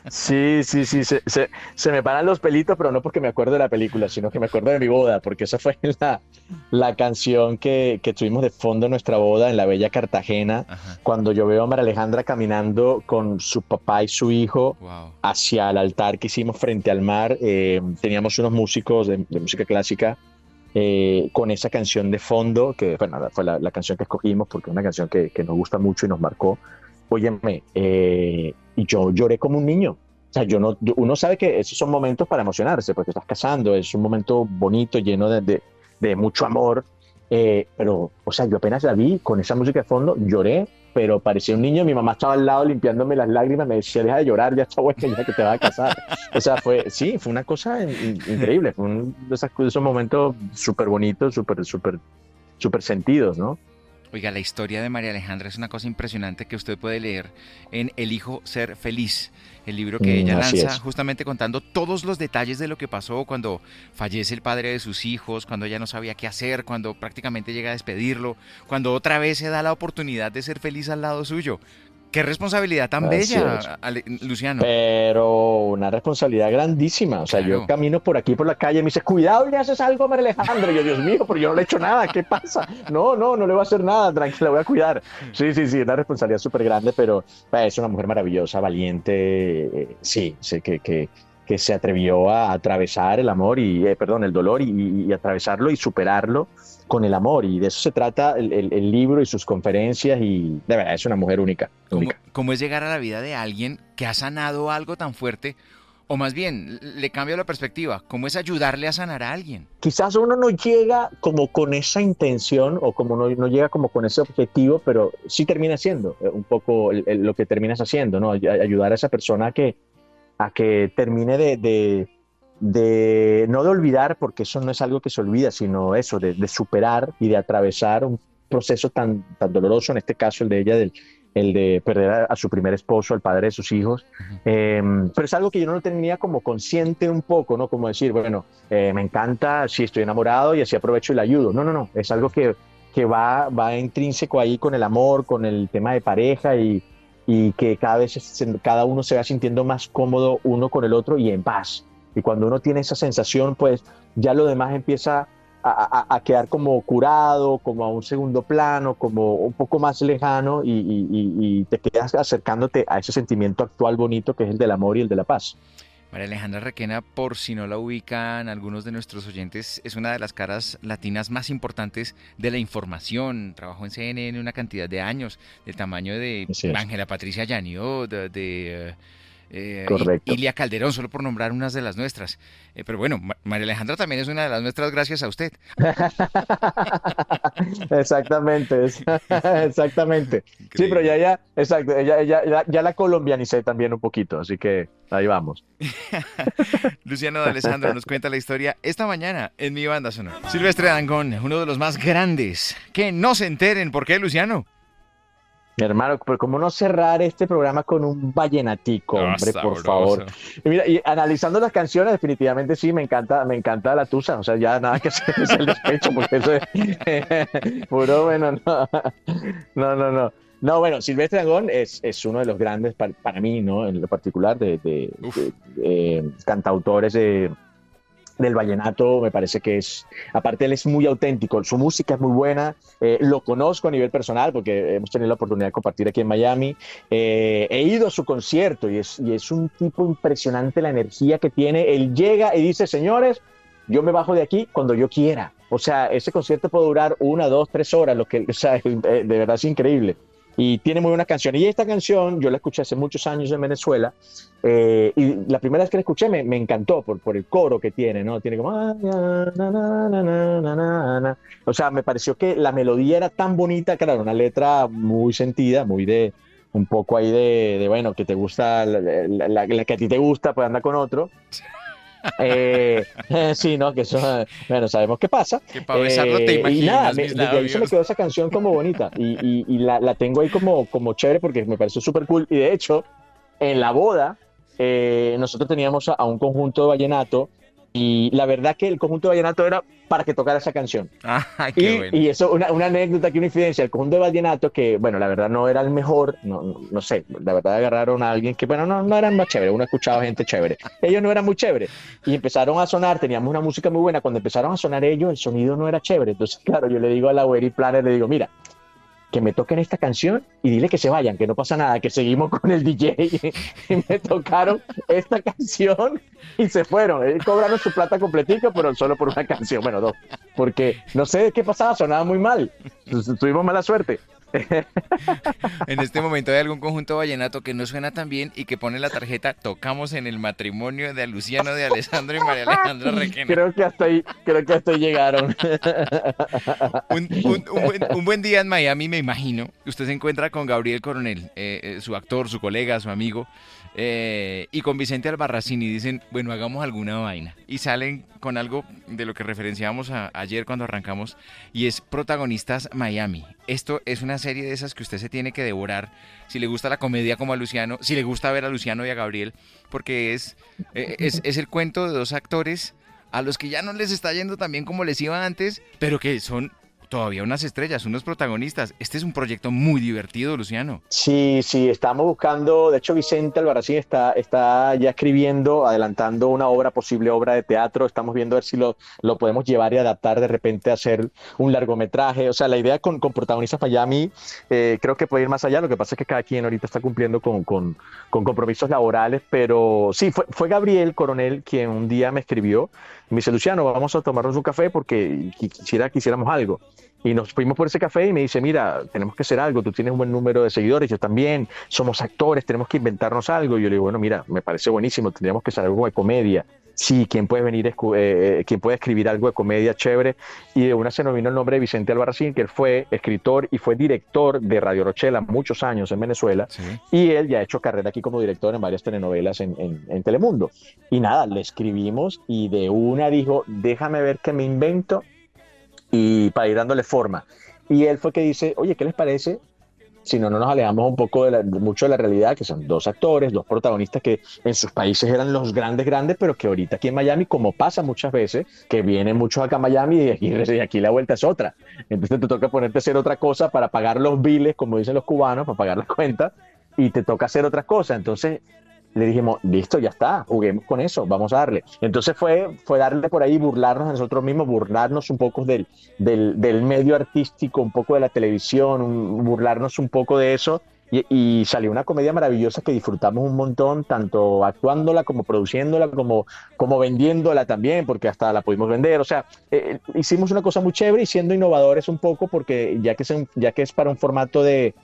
sí, se me paran los pelitos, pero no porque me acuerdo de la película, sino que me acuerdo de mi boda, porque esa fue la canción que tuvimos de fondo en nuestra boda en la bella Cartagena, Ajá. cuando yo veo a María Alejandra caminando con su papá y su hijo Wow. hacia el altar que hicimos frente al mar. Teníamos unos músicos de música clásica con esa canción de fondo, que bueno, fue la canción que escogimos porque es una canción que nos gusta mucho y nos marcó. Óyeme, y yo lloré como un niño. O sea, uno sabe que esos son momentos para emocionarse, porque estás casando, es un momento bonito, lleno de mucho amor. Pero, o sea, yo apenas la vi con esa música de fondo, lloré, pero parecía un niño. Mi mamá estaba al lado limpiándome las lágrimas, me decía, deja de llorar, ya está bueno, ya que te vas a casar. O sea, sí, fue una cosa increíble, fue uno de esos momentos súper bonitos, súper sentidos, ¿no? Oiga, la historia de María Alejandra es una cosa impresionante que usted puede leer en Elijo ser feliz, el libro que ella Así lanza es. justamente contando todos los detalles de lo que pasó cuando fallece el padre de sus hijos, cuando ella no sabía qué hacer, cuando prácticamente llega a despedirlo, cuando otra vez se da la oportunidad de ser feliz al lado suyo. Qué responsabilidad tan Así es. bella, Luciano. Pero una responsabilidad grandísima. O sea, yo Claro. camino por aquí por la calle y me dice, cuidado, le haces algo a María Alejandra. Y yo, Dios mío, pero yo no le he hecho nada, ¿qué pasa? No le voy a hacer nada, tranquila, voy a cuidar. Sí, una responsabilidad súper grande, pero es una mujer maravillosa, valiente, sí, que se atrevió a atravesar el amor perdón, el dolor y atravesarlo y superarlo con el amor. Y de eso se trata el libro y sus conferencias y de verdad es una mujer única, única. ¿Cómo es llegar a la vida de alguien que ha sanado algo tan fuerte? O más bien, le cambio la perspectiva. ¿Cómo es ayudarle a sanar a alguien? Quizás uno no llega como con esa intención o como no llega como con ese objetivo, pero sí termina siendo un poco lo que terminas haciendo, ¿no? Ayudar a esa persona a que termine no de olvidar, porque eso no es algo que se olvida, sino eso, de superar y de atravesar un proceso tan doloroso, en este caso el de ella, el de perder a su primer esposo, al padre de sus hijos. Ujú. Pero es algo que yo no lo tenía como consciente un poco, ¿no? Como decir, bueno, me encanta, sí estoy enamorado y así aprovecho y la ayudo. No, es algo que va intrínseco ahí con el amor, con el tema de pareja y que cada uno se va sintiendo más cómodo uno con el otro y en paz. Y cuando uno tiene esa sensación, pues ya lo demás empieza a quedar como curado, como a un segundo plano, como un poco más lejano y te quedas acercándote a ese sentimiento actual bonito que es el del amor y el de la paz. María Alejandra Requena, por si no la ubican algunos de nuestros oyentes, es una de las caras latinas más importantes de la información. Trabajó en CNN una cantidad de años, del tamaño de Así es, Ángela Patricia Llaniot, correcto. Ilia Calderón, solo por nombrar unas de las nuestras. Pero bueno, María Alejandra también es una de las nuestras gracias a usted. Exactamente, exactamente. Sí, pero Increíble. exacto, ya la colombianicé también un poquito, así que ahí vamos. Luciano de Alessandro nos cuenta la historia esta mañana en Mi Banda Sonora. Silvestre Dangond, uno de los más grandes. Que no se enteren. ¿Por qué, Luciano? Mi hermano, pero ¿cómo no cerrar este programa con un vallenatico, Ah, hombre, por favor? sabroso. Y mira, y analizando las canciones, definitivamente sí, me encanta la tusa, o sea, ya nada que hacer es el despecho, porque eso es puro, bueno, no, no, no, no. No, bueno, Silvestre Dangond es uno de los grandes para mí, ¿no? En lo particular, Uf. cantautores del vallenato, me parece que es, aparte él es muy auténtico, su música es muy buena, lo conozco a nivel personal porque hemos tenido la oportunidad de compartir aquí en Miami, he ido a su concierto y es un tipo impresionante la energía que tiene, él llega y dice, señores, yo me bajo de aquí cuando yo quiera, o sea, ese concierto puede durar 1, 2, 3 horas, lo que, o sea, de verdad es increíble. Y tiene muy buena canción. Y esta canción yo la escuché hace muchos años en Venezuela y la primera vez que la escuché me encantó por el coro que tiene, ¿no? Tiene como... O sea, me pareció que la melodía era tan bonita, claro, una letra muy sentida, muy de... Un poco ahí bueno, que te gusta, la que a ti te gusta, pues anda con otro. Sí, ¿no? Que eso, bueno, sabemos qué pasa. Que para besarlo te Y nada, imaginas mis desde ahí se me labios. quedó esa canción como bonita y la tengo ahí como chévere porque me pareció súper cool. Y de hecho, en la boda, nosotros teníamos a un conjunto de vallenato y la verdad que el conjunto de vallenato era para que tocara esa canción. Ay, qué bueno. Y eso, una anécdota, que una infidencia, el conjunto de vallenato, que bueno, la verdad no era el mejor, no sé, la verdad agarraron a alguien que, bueno, no eran más chévere, uno escuchaba gente chévere, ellos no eran muy chévere, y empezaron a sonar, teníamos una música muy buena, cuando empezaron a sonar ellos, el sonido no era chévere, entonces claro, yo le digo a la wedding planner, le digo, mira, que me toquen esta canción y dile que se vayan, que no pasa nada, que seguimos con el DJ. Y me tocaron esta canción y se fueron. Cobraron su plata completica, pero solo por una canción, bueno, dos, porque no sé qué pasaba, sonaba muy mal. Tuvimos mala suerte. En este momento hay algún conjunto vallenato que no suena tan bien y que pone la tarjeta tocamos en el matrimonio de Luciano de Alessandro y María Alejandra Requena. Creo que hasta ahí llegaron. Un buen día en Miami, me imagino. Usted se encuentra con Gabriel Coronel, su actor, su colega, su amigo, y con Vicente Albarracín y dicen, bueno, hagamos alguna vaina. Y salen con algo de lo que referenciábamos ayer cuando arrancamos, y es Protagonistas Miami. Esto es una serie de esas que usted se tiene que devorar si le gusta la comedia como a Luciano, si le gusta ver a Luciano y a Gabriel, porque es el cuento de dos actores a los que ya no les está yendo tan bien como les iba antes, pero que son todavía unas estrellas, unos protagonistas. Este es un proyecto muy divertido, Luciano. Sí, sí, estamos buscando, de hecho Vicente Albarracín está ya escribiendo, adelantando una obra, posible obra de teatro, estamos viendo a ver si lo podemos llevar y adaptar de repente a hacer un largometraje, o sea, la idea con Protagonistas Miami creo que puede ir más allá, lo que pasa es que cada quien ahorita está cumpliendo con compromisos laborales, pero sí, fue Gabriel Coronel quien un día me escribió, me dice, Luciano, vamos a tomarnos un café porque quisiéramos algo. Y nos fuimos por ese café y me dice, mira, tenemos que hacer algo, tú tienes un buen número de seguidores, yo también, somos actores, tenemos que inventarnos algo. Y yo le digo, bueno, mira, me parece buenísimo, tendríamos que hacer algo de comedia. Sí, ¿quién puede venir, quién puede escribir algo de comedia chévere? Y de una se nos vino el nombre de Vicente Albarracín, que él fue escritor y fue director de Radio Rochela muchos años en Venezuela. Sí. Y él ya ha hecho carrera aquí como director en varias telenovelas en Telemundo. Y nada, le escribimos y de una dijo, déjame ver qué me invento y para ir dándole forma. Y él fue que dice, oye, ¿qué les parece si no nos alejamos un poco mucho de la realidad, que son dos actores, dos protagonistas que en sus países eran los grandes, pero que ahorita aquí en Miami, como pasa muchas veces, que vienen muchos acá a Miami y aquí la vuelta es otra. Entonces te toca ponerte a hacer otra cosa para pagar los biles, como dicen los cubanos, para pagar las cuentas, y te toca hacer otra cosa. Entonces le dijimos, listo, ya está, juguemos con eso, vamos a darle. Entonces fue darle por ahí, burlarnos de nosotros mismos, burlarnos un poco del medio artístico, un poco de la televisión, burlarnos un poco de eso. Y salió una comedia maravillosa que disfrutamos un montón, tanto actuándola como produciéndola, como vendiéndola también, porque hasta la pudimos vender. O sea, hicimos una cosa muy chévere y siendo innovadores un poco, porque ya que es para un formato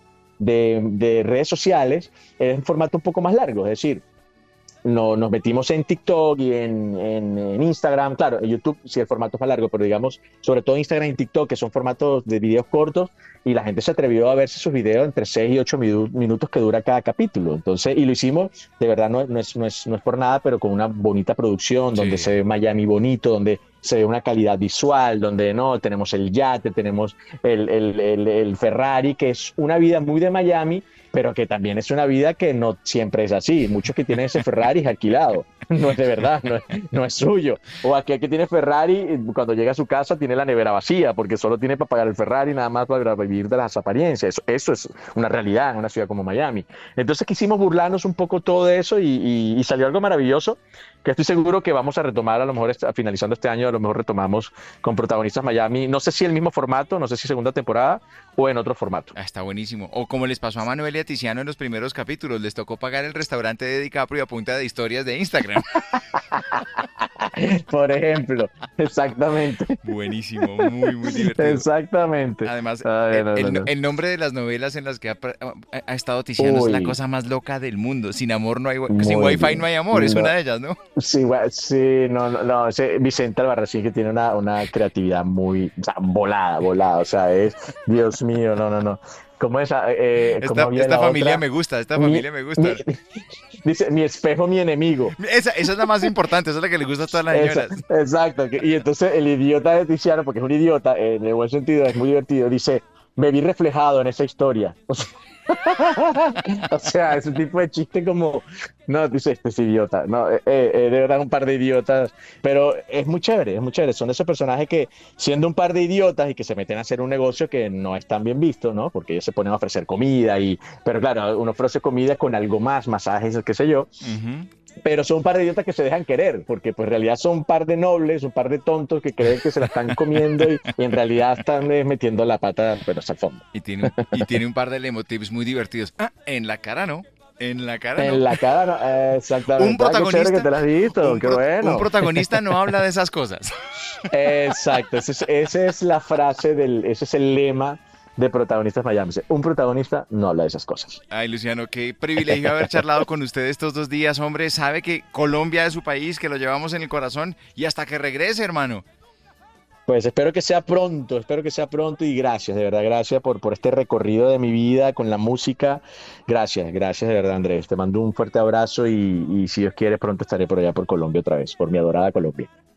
de redes sociales, es un formato un poco más largo, es decir, no, nos metimos en TikTok y en Instagram, claro, en YouTube sí el formato es más largo, pero digamos, sobre todo Instagram y TikTok, que son formatos de videos cortos, y la gente se atrevió a verse sus videos entre 6 y 8 minutos que dura cada capítulo. Entonces, y lo hicimos, de verdad, no es por nada, pero con una bonita producción, donde Sí. se ve Miami bonito, donde se ve una calidad visual, donde no tenemos el yate, tenemos el Ferrari, que es una vida muy de Miami, pero que también es una vida que no siempre es así. Muchos que tienen ese Ferrari es alquilado, no es de verdad, no es suyo. O aquel que tiene Ferrari, cuando llega a su casa tiene la nevera vacía, porque solo tiene para pagar el Ferrari, nada más para vivir de las apariencias. Eso es una realidad en una ciudad como Miami. Entonces quisimos burlarnos un poco todo de eso y salió algo maravilloso, que estoy seguro que vamos a retomar, a lo mejor finalizando este año, a lo mejor retomamos con protagonistas Miami, no sé si el mismo formato, no sé si segunda temporada o en otro formato. Ah, está buenísimo. O como les pasó a Manuel y a Tiziano en los primeros capítulos, les tocó pagar el restaurante de DiCaprio a punta de historias de Instagram. Por ejemplo, exactamente. Buenísimo, muy divertido. Exactamente. Además, Ay, no, no, no. el nombre de las novelas en las que ha estado Tiziano es la Uy, cosa más loca del mundo. Sin amor no hay, sin muy wifi no bien. hay amor, es No, una de ellas, ¿no? sí, sí, no, no, no, Vicente Albarracín que tiene una creatividad muy, o sea, volada, o sea, Dios mío, no, no, no. ¿Cómo esa? ¿Cómo había Esta la familia otra? me gusta, esta Mi, familia me mi- gusta. dice, mi espejo, mi enemigo. Esa es la más importante, esa es la que le gusta a todas las señoras. Exacto. Y entonces el idiota de Tiziano, porque es un idiota, en el buen sentido, es muy divertido, dice, me vi reflejado en esa historia. O sea, ese tipo de chiste como, no, dice, este es idiota, no, de verdad un par de idiotas, pero es muy chévere, es muy chévere, son esos personajes que siendo un par de idiotas y que se meten a hacer un negocio que no es tan bien visto, ¿no? Porque ellos se ponen a ofrecer comida pero claro, uno ofrece comida con algo más, masajes, qué sé yo, Ujú. pero son un par de idiotas que se dejan querer, porque pues en realidad son un par de nobles, un par de tontos que creen que se la están comiendo y en realidad están metiendo la pata, pero hasta el fondo. Y tiene un par de lemotips muy divertidos. Ah, en la cara no. En la cara no. En la cara, no, Un exactamente. Ah, qué chévere que protagonista, te la has visto, qué un bueno. protagonista no habla de esas cosas. Exacto, esa es la frase ese es el lema de Protagonistas Miami. Un protagonista no habla de esas cosas. Ay, Luciano, qué privilegio haber charlado con usted estos 2 días, hombre. Sabe que Colombia es su país, que lo llevamos en el corazón y hasta que regrese, hermano. Pues espero que sea pronto y gracias, de verdad, gracias por este recorrido de mi vida con la música. Gracias de verdad, Andrés. Te mando un fuerte abrazo y si Dios quiere pronto estaré por allá por Colombia otra vez, por mi adorada Colombia.